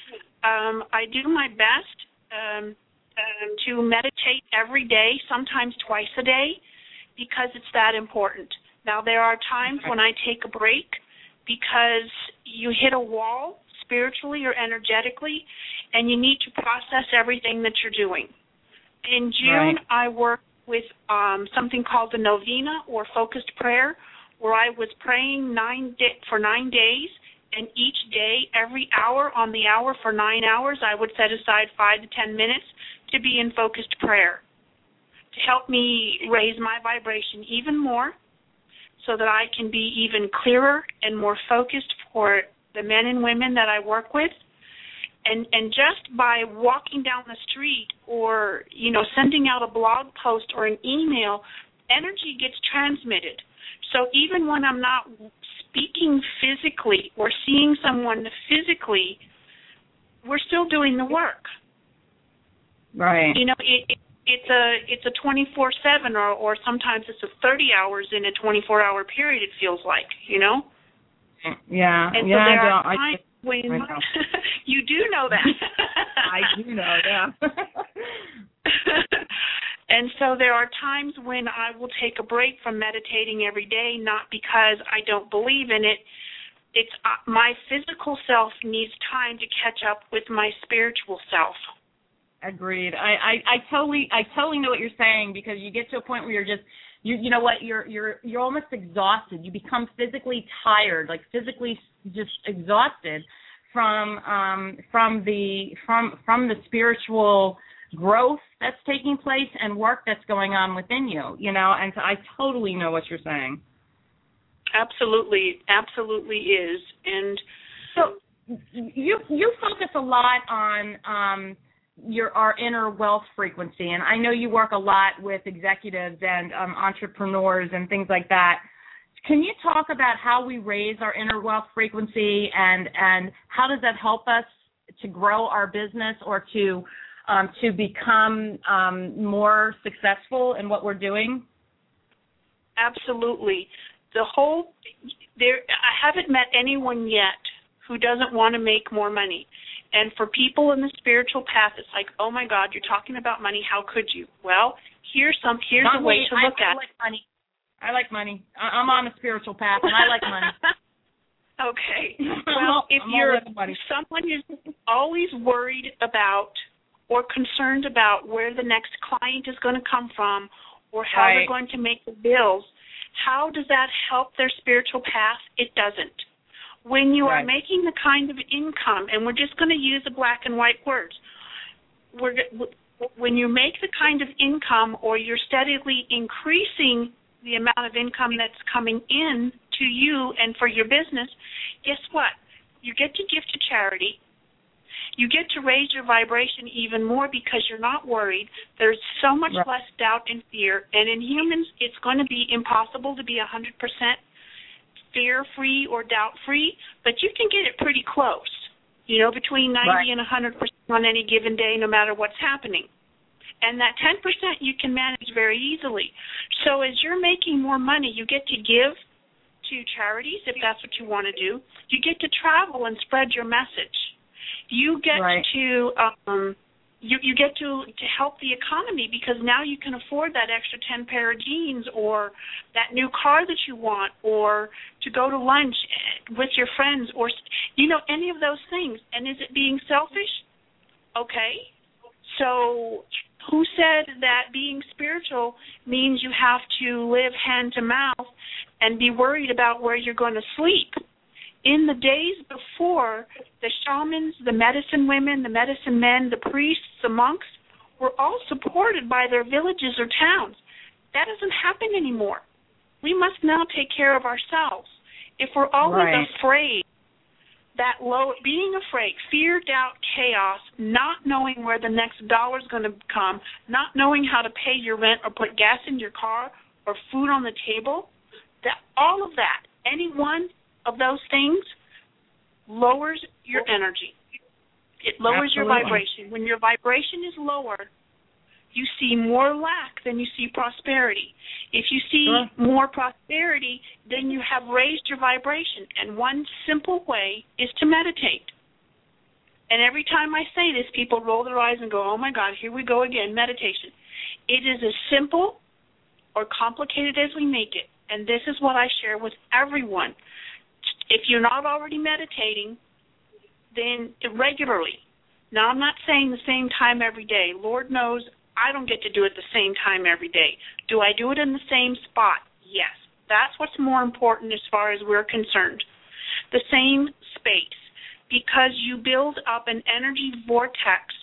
Um, I do my best um, um, to meditate every day, sometimes twice a day, because it's that important. Now, there are times when I take a break because you hit a wall spiritually or energetically, and you need to process everything that you're doing. In June, right. I worked with um, something called the Novena, or focused prayer, where I was praying nine di- for nine days, and each day, every hour on the hour for nine hours, I would set aside five to ten minutes to be in focused prayer to help me raise my vibration even more so that I can be even clearer and more focused for the men and women that I work with. And and just by walking down the street or, you know, sending out a blog post or an email, energy gets transmitted. So even when I'm not speaking physically or seeing someone physically, we're still doing the work. Right. You know, it, it, it's a it's a twenty-four seven or, or sometimes it's a thirty hours in a twenty-four hour period, it feels like, you know? Yeah. And yeah, so there I are don't, times when you do know that. I do know, yeah. And so there are times when I will take a break from meditating every day, not because I don't believe in it. It's uh, my physical self needs time to catch up with my spiritual self. Agreed. I, I, I totally I totally know what you're saying, because you get to a point where you're just you you know what you're you're you're almost exhausted. You become physically tired, like physically just exhausted from um from the from from the spiritual growth that's taking place and work that's going on within you, you know, and so I totally know what you're saying. Absolutely, absolutely is. And so you you focus a lot on um, your our inner wealth frequency, and I know you work a lot with executives and um, entrepreneurs and things like that. Can you talk about how we raise our inner wealth frequency, and and how does that help us to grow our business or to um, to become um, more successful in what we're doing? Absolutely. The whole there, I haven't met anyone yet who doesn't want to make more money. And for people in the spiritual path, it's like, oh my God, you're talking about money. How could you? Well, here's some. Here's Not a way me. to look I, at I like money. I like money. I'm on a spiritual path, and I like money. Okay. Well, if I'm you're if someone who's always worried about or concerned about where the next client is going to come from or how right. they're going to make the bills, how does that help their spiritual path? It doesn't. When you right. are making the kind of income, and we're just going to use the black and white words, we're, when you make the kind of income or you're steadily increasing the amount of income that's coming in to you and for your business, guess what? You get to give to charity. You get to raise your vibration even more because you're not worried. There's so much right. less doubt and fear. And in humans, it's going to be impossible to be one hundred percent fear-free or doubt-free, but you can get it pretty close, you know, between ninety right. and one hundred percent on any given day, no matter what's happening. And that ten percent you can manage very easily. So as you're making more money, you get to give to charities, if that's what you want to do. You get to travel and spread your message. You get right. to um, you, you get to, to help the economy because now you can afford that extra ten pair of jeans or that new car that you want or to go to lunch with your friends or, you know, any of those things. And is it being selfish? Okay. So who said that being spiritual means you have to live hand to mouth and be worried about where you're going to sleep? In the days before, the shamans, the medicine women, the medicine men, the priests, the monks were all supported by their villages or towns. That doesn't happen anymore. We must now take care of ourselves. If we're always right. afraid, that low, being afraid, fear, doubt, chaos, not knowing where the next dollar is going to come, not knowing how to pay your rent or put gas in your car or food on the table, that all of that, any one of those things lowers your energy. It lowers Absolutely. your vibration. When your vibration is lower, you see more lack than you see prosperity. If you see sure. more prosperity, then you have raised your vibration. And one simple way is to meditate. And every time I say this, people roll their eyes and go, oh, my God, here we go again, meditation. It is as simple or complicated as we make it. And this is what I share with everyone. If you're not already meditating, then regularly. Now, I'm not saying the same time every day. Lord knows I don't get to do it the same time every day. Do I do it in the same spot? Yes. That's what's more important as far as we're concerned. The same space, because you build up an energy vortex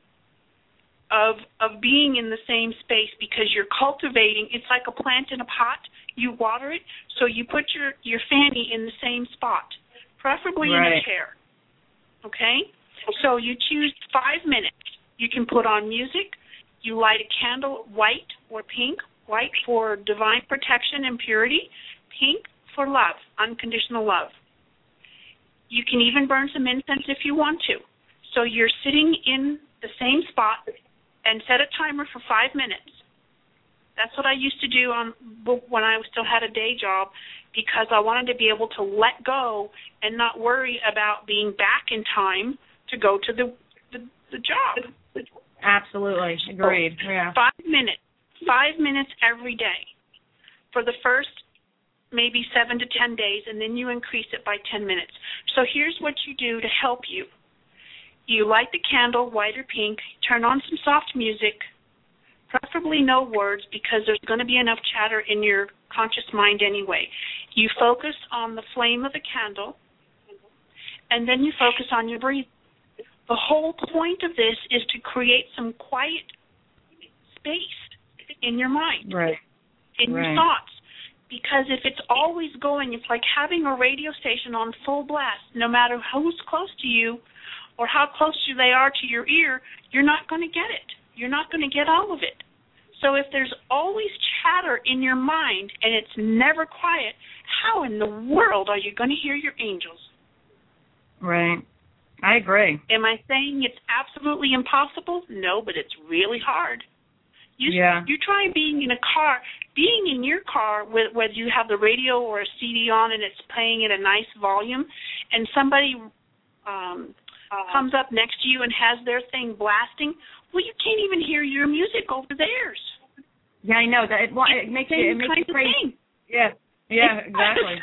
of of being in the same space because you're cultivating. It's like a plant in a pot. You water it, so you put your, your fanny in the same spot, preferably right. in a chair. Okay? So you choose five minutes. You can put on music. You light a candle, white or pink, white for divine protection and purity, pink for love, unconditional love. You can even burn some incense if you want to. So you're sitting in the same spot and set a timer for five minutes. That's what I used to do on when I still had a day job, because I wanted to be able to let go and not worry about being back in time to go to the the, the job. Absolutely. Agreed. So yeah. Five minutes. Five minutes every day for the first maybe seven to ten days, and then you increase it by ten minutes. So here's what you do to help you. You light the candle, white or pink, turn on some soft music, preferably no words, because there's going to be enough chatter in your conscious mind anyway. You focus on the flame of the candle, and then you focus on your breathing. The whole point of this is to create some quiet space in your mind, right. in right. your thoughts. Because if it's always going, it's like having a radio station on full blast. No matter who's close to you or how close they are to your ear, you're not going to get it. You're not going to get all of it. So if there's always chatter in your mind and it's never quiet, how in the world are you going to hear your angels? Right. I agree. Am I saying it's absolutely impossible? No, but it's really hard. You, yeah. you try being in a car, being in your car, with, whether you have the radio or a C D on and it's playing at a nice volume, and somebody um, uh, comes up next to you and has their thing blasting, well, you can't even hear your music over theirs. Yeah, I know. that It, it makes you, it makes you crazy. Yeah, yeah, exactly.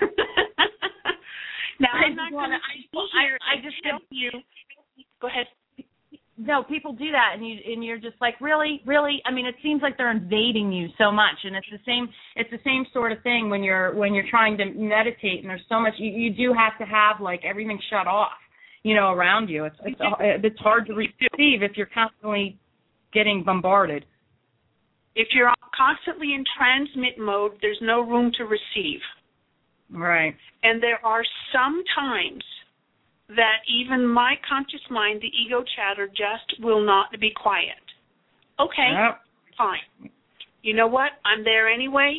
Now, I I'm not going to I, I just help you. Go ahead. No, people do that, and you and you're just like, really, really. I mean, it seems like they're invading you so much, and it's the same. It's the same sort of thing when you're when you're trying to meditate, and there's so much. You, you do have to have like everything shut off, you know, around you. It's it's it's hard to receive if you're constantly getting bombarded. If you're constantly in transmit mode, there's no room to receive. Right. And there are some times that even my conscious mind, the ego chatter, just will not be quiet. Okay, yep. Fine. You know what? I'm there anyway.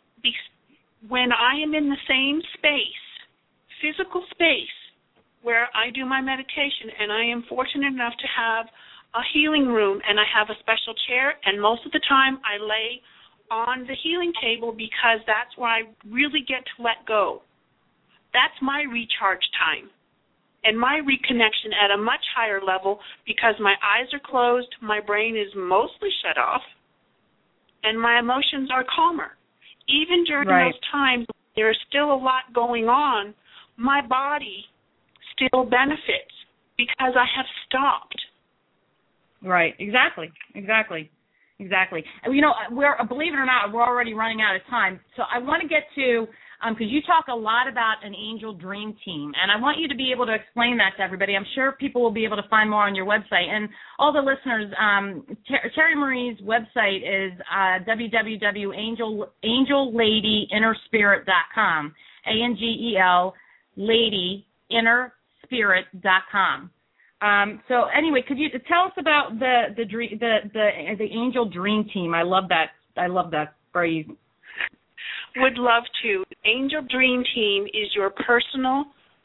When I am in the same space, physical space, where I do my meditation, and I am fortunate enough to have a healing room, and I have a special chair, and most of the time I lay on the healing table because that's where I really get to let go. That's my recharge time and my reconnection at a much higher level, because my eyes are closed, my brain is mostly shut off, and my emotions are calmer. Even during right. those times there is still a lot going on, my body still benefits because I have stopped. Right, exactly, exactly. Exactly. You know, we're believe it or not, we're already running out of time. So I want to get to, because um, you talk a lot about an angel dream team, and I want you to be able to explain that to everybody. I'm sure people will be able to find more on your website. And all the listeners, um, Ter- Terry Marie's website is uh, w w w dot angel angel lady inner spirit dot com, A N G E L lady inner spirit dot com. Um, so anyway, could you tell us about the the dream, the the the Angel Dream Team? I love that. I love that phrase. Would love to. Angel Dream Team is your personal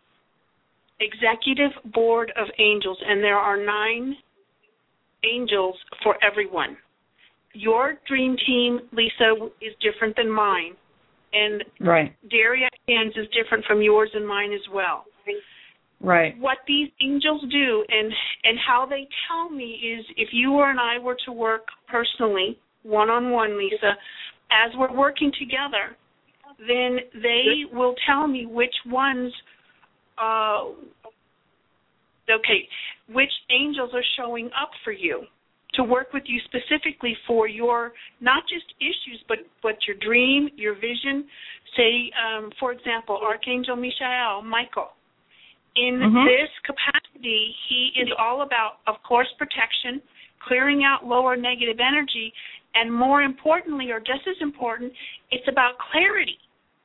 executive board of angels, and there are nine angels for everyone. Your dream team, Lisa, is different than mine, and right. Daria Ann's is different from yours and mine as well. Right. What these angels do and and how they tell me is, if you or and I were to work personally, one-on-one, Lisa, as we're working together, then they will tell me which ones, uh, okay, which angels are showing up for you to work with you specifically for your, not just issues, but, but your dream, your vision. Say, um, for example, Archangel Michael, Michael. In mm-hmm. this capacity, he is all about, of course, protection, clearing out lower negative energy, and more importantly, or just as important, it's about clarity.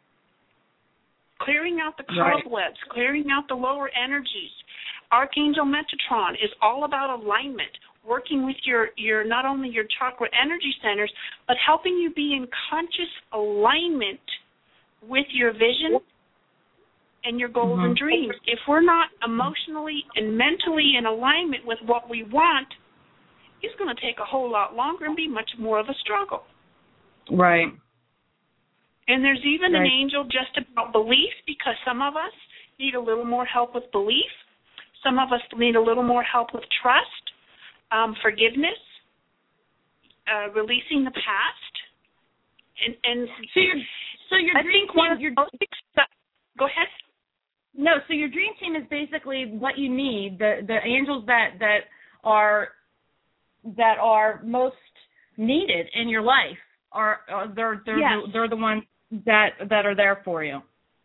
Clearing out the cobwebs, right. clearing out the lower energies. Archangel Metatron is all about alignment, working with your, your not only your chakra energy centers, but helping you be in conscious alignment with your vision and your goals mm-hmm. and dreams. If we're not emotionally and mentally in alignment with what we want, it's going to take a whole lot longer and be much more of a struggle. Right. And there's even right. an angel just about belief, because some of us need a little more help with belief. Some of us need a little more help with trust, um, forgiveness, uh, releasing the past. And, and so your so your I dream think one team, of your, the most, go ahead. No, so your dream team is basically what you need. The the angels that that are that are most needed in your life are, are they're they're yes. the, they're the ones that that are there for you.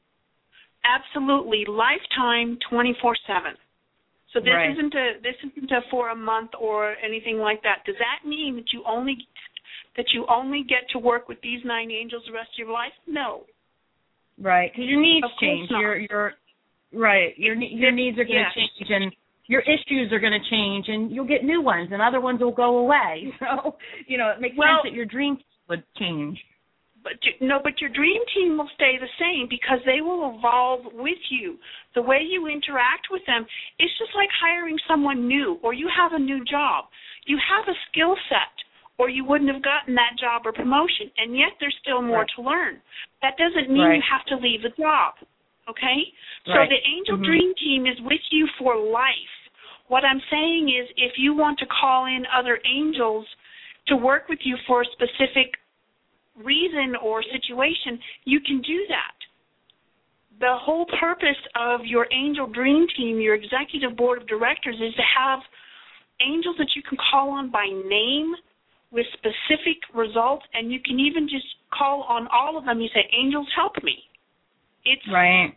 Absolutely, lifetime, twenty-four seven. So this right. isn't a this isn't a for a month or anything like that. Does that mean that you only that you only get to work with these nine angels the rest of your life? No. Right, because your needs of change. Not. Your your right. Your your needs are going to yes. change, and your issues are going to change, and you'll get new ones, and other ones will go away. So you know it makes well, sense that your dream would change. But you, no, but your dream team will stay the same because they will evolve with you. The way you interact with them, it's just like hiring someone new, or you have a new job. You have a skill set, or you wouldn't have gotten that job or promotion, and yet there's still more right. to learn. That doesn't mean right. you have to leave the job, okay? Right. So the Angel mm-hmm. Dream Team is with you for life. What I'm saying is if you want to call in other angels to work with you for a specific reason or situation, you can do that. The whole purpose of your Angel Dream Team, your executive board of directors, is to have angels that you can call on by name with specific results, and you can even just call on all of them. You say, angels, help me. It's right.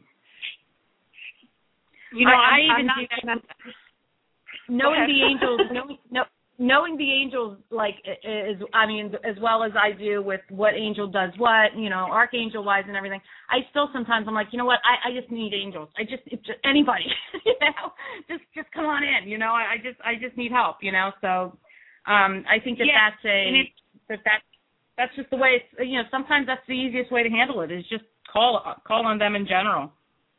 You know, I, I I'm, even I'm do not, that. Knowing the angels, knowing, no, knowing the angels, like is, I mean, as well as I do with what angel does what, you know, archangel wise and everything. I still sometimes I'm like, you know what, I, I just need angels. I just, it's just anybody, you know, just just come on in, you know. I, I just I just need help, you know. So um, I think that yeah. that's a that that that's just the way it's, you know. Sometimes that's the easiest way to handle it is just call call on them in general.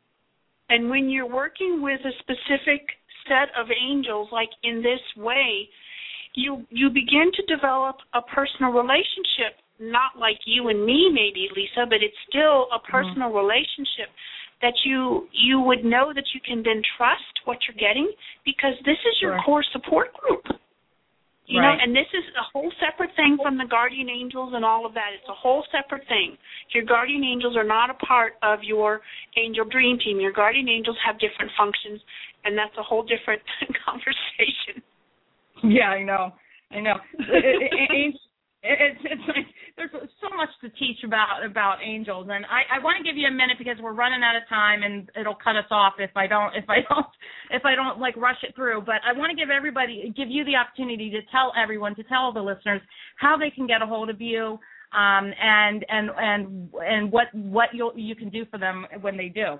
And when you're working with a specific set of angels, like in this way, you you begin to develop a personal relationship, not like you and me maybe, Lisa, but it's still a personal mm-hmm. relationship that you you would know that you can then trust what you're getting because this is your sure. core support group. You right. know, and this is a whole separate thing from the guardian angels and all of that. It's a whole separate thing. Your guardian angels are not a part of your angel dream team. Your guardian angels have different functions, and that's a whole different conversation. Yeah, I know. I know. It, it, it, it's it's like there's so much to teach about about angels, and I, I want to give you a minute because we're running out of time, and it'll cut us off if I don't if I don't if I don't like rush it through. But I want to give everybody give you the opportunity to tell everyone to tell the listeners how they can get a hold of you, um, and and and and what what you you can do for them when they do.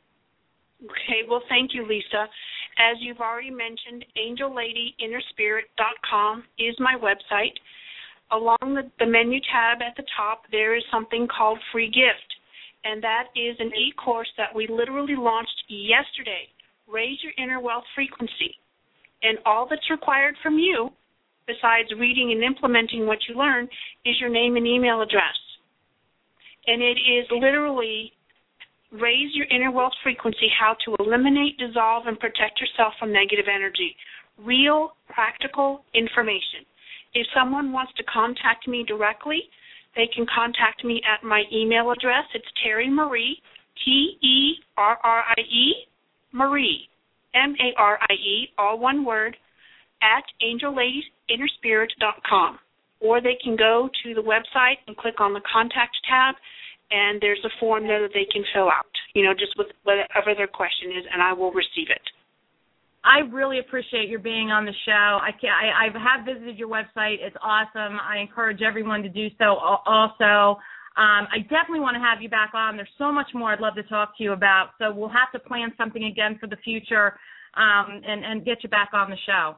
Okay, well, thank you, Lisa. As you've already mentioned, angel lady inner spirit dot com is my website. Along the, the menu tab at the top, there is something called Free Gift, and that is an e-course that we literally launched yesterday, Raise Your Inner Wealth Frequency. And all that's required from you, besides reading and implementing what you learn, is your name and email address. And it is literally Raise Your Inner Wealth Frequency, how to eliminate, dissolve, and protect yourself from negative energy. Real, practical information. If someone wants to contact me directly, they can contact me at my email address. It's Terry Marie, T E R R I E, Marie, M A R I E, all one word, at angel lady inner spirit dot com. Or they can go to the website and click on the Contact tab, and there's a form there that they can fill out, you know, just with whatever their question is, and I will receive it. I really appreciate your being on the show. I, can, I, I have visited your website. It's awesome. I encourage everyone to do so also. Um, I definitely want to have you back on. There's so much more I'd love to talk to you about, so we'll have to plan something again for the future um, and, and get you back on the show.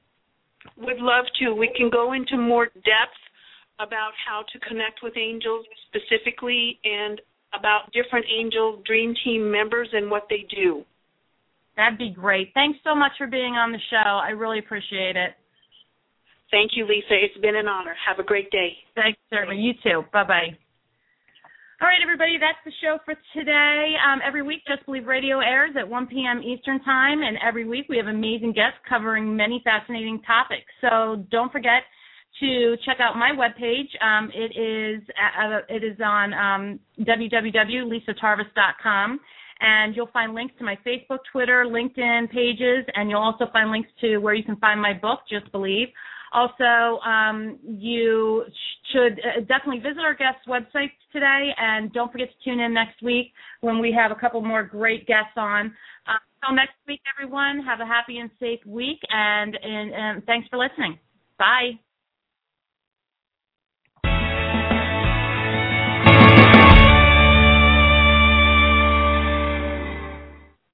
Would love to. We can go into more depth about how to connect with angels specifically and about different angel dream team members and what they do. That'd be great. Thanks so much for being on the show. I really appreciate it. Thank you, Lisa. It's been an honor. Have a great day. Thanks, Sarah. You too. Bye-bye. All right, everybody, that's the show for today. Um, every week, Just Believe Radio airs at one p.m. Eastern Time, and every week we have amazing guests covering many fascinating topics. So don't forget to check out my webpage. Um, it is uh, it is on um, w w w dot lisa tarvis dot com, and you'll find links to my Facebook, Twitter, LinkedIn pages, and you'll also find links to where you can find my book, Just Believe. Also, um, you should definitely visit our guests' websites today, and don't forget to tune in next week when we have a couple more great guests on. Uh, until next week, everyone, have a happy and safe week, and, and, and thanks for listening. Bye.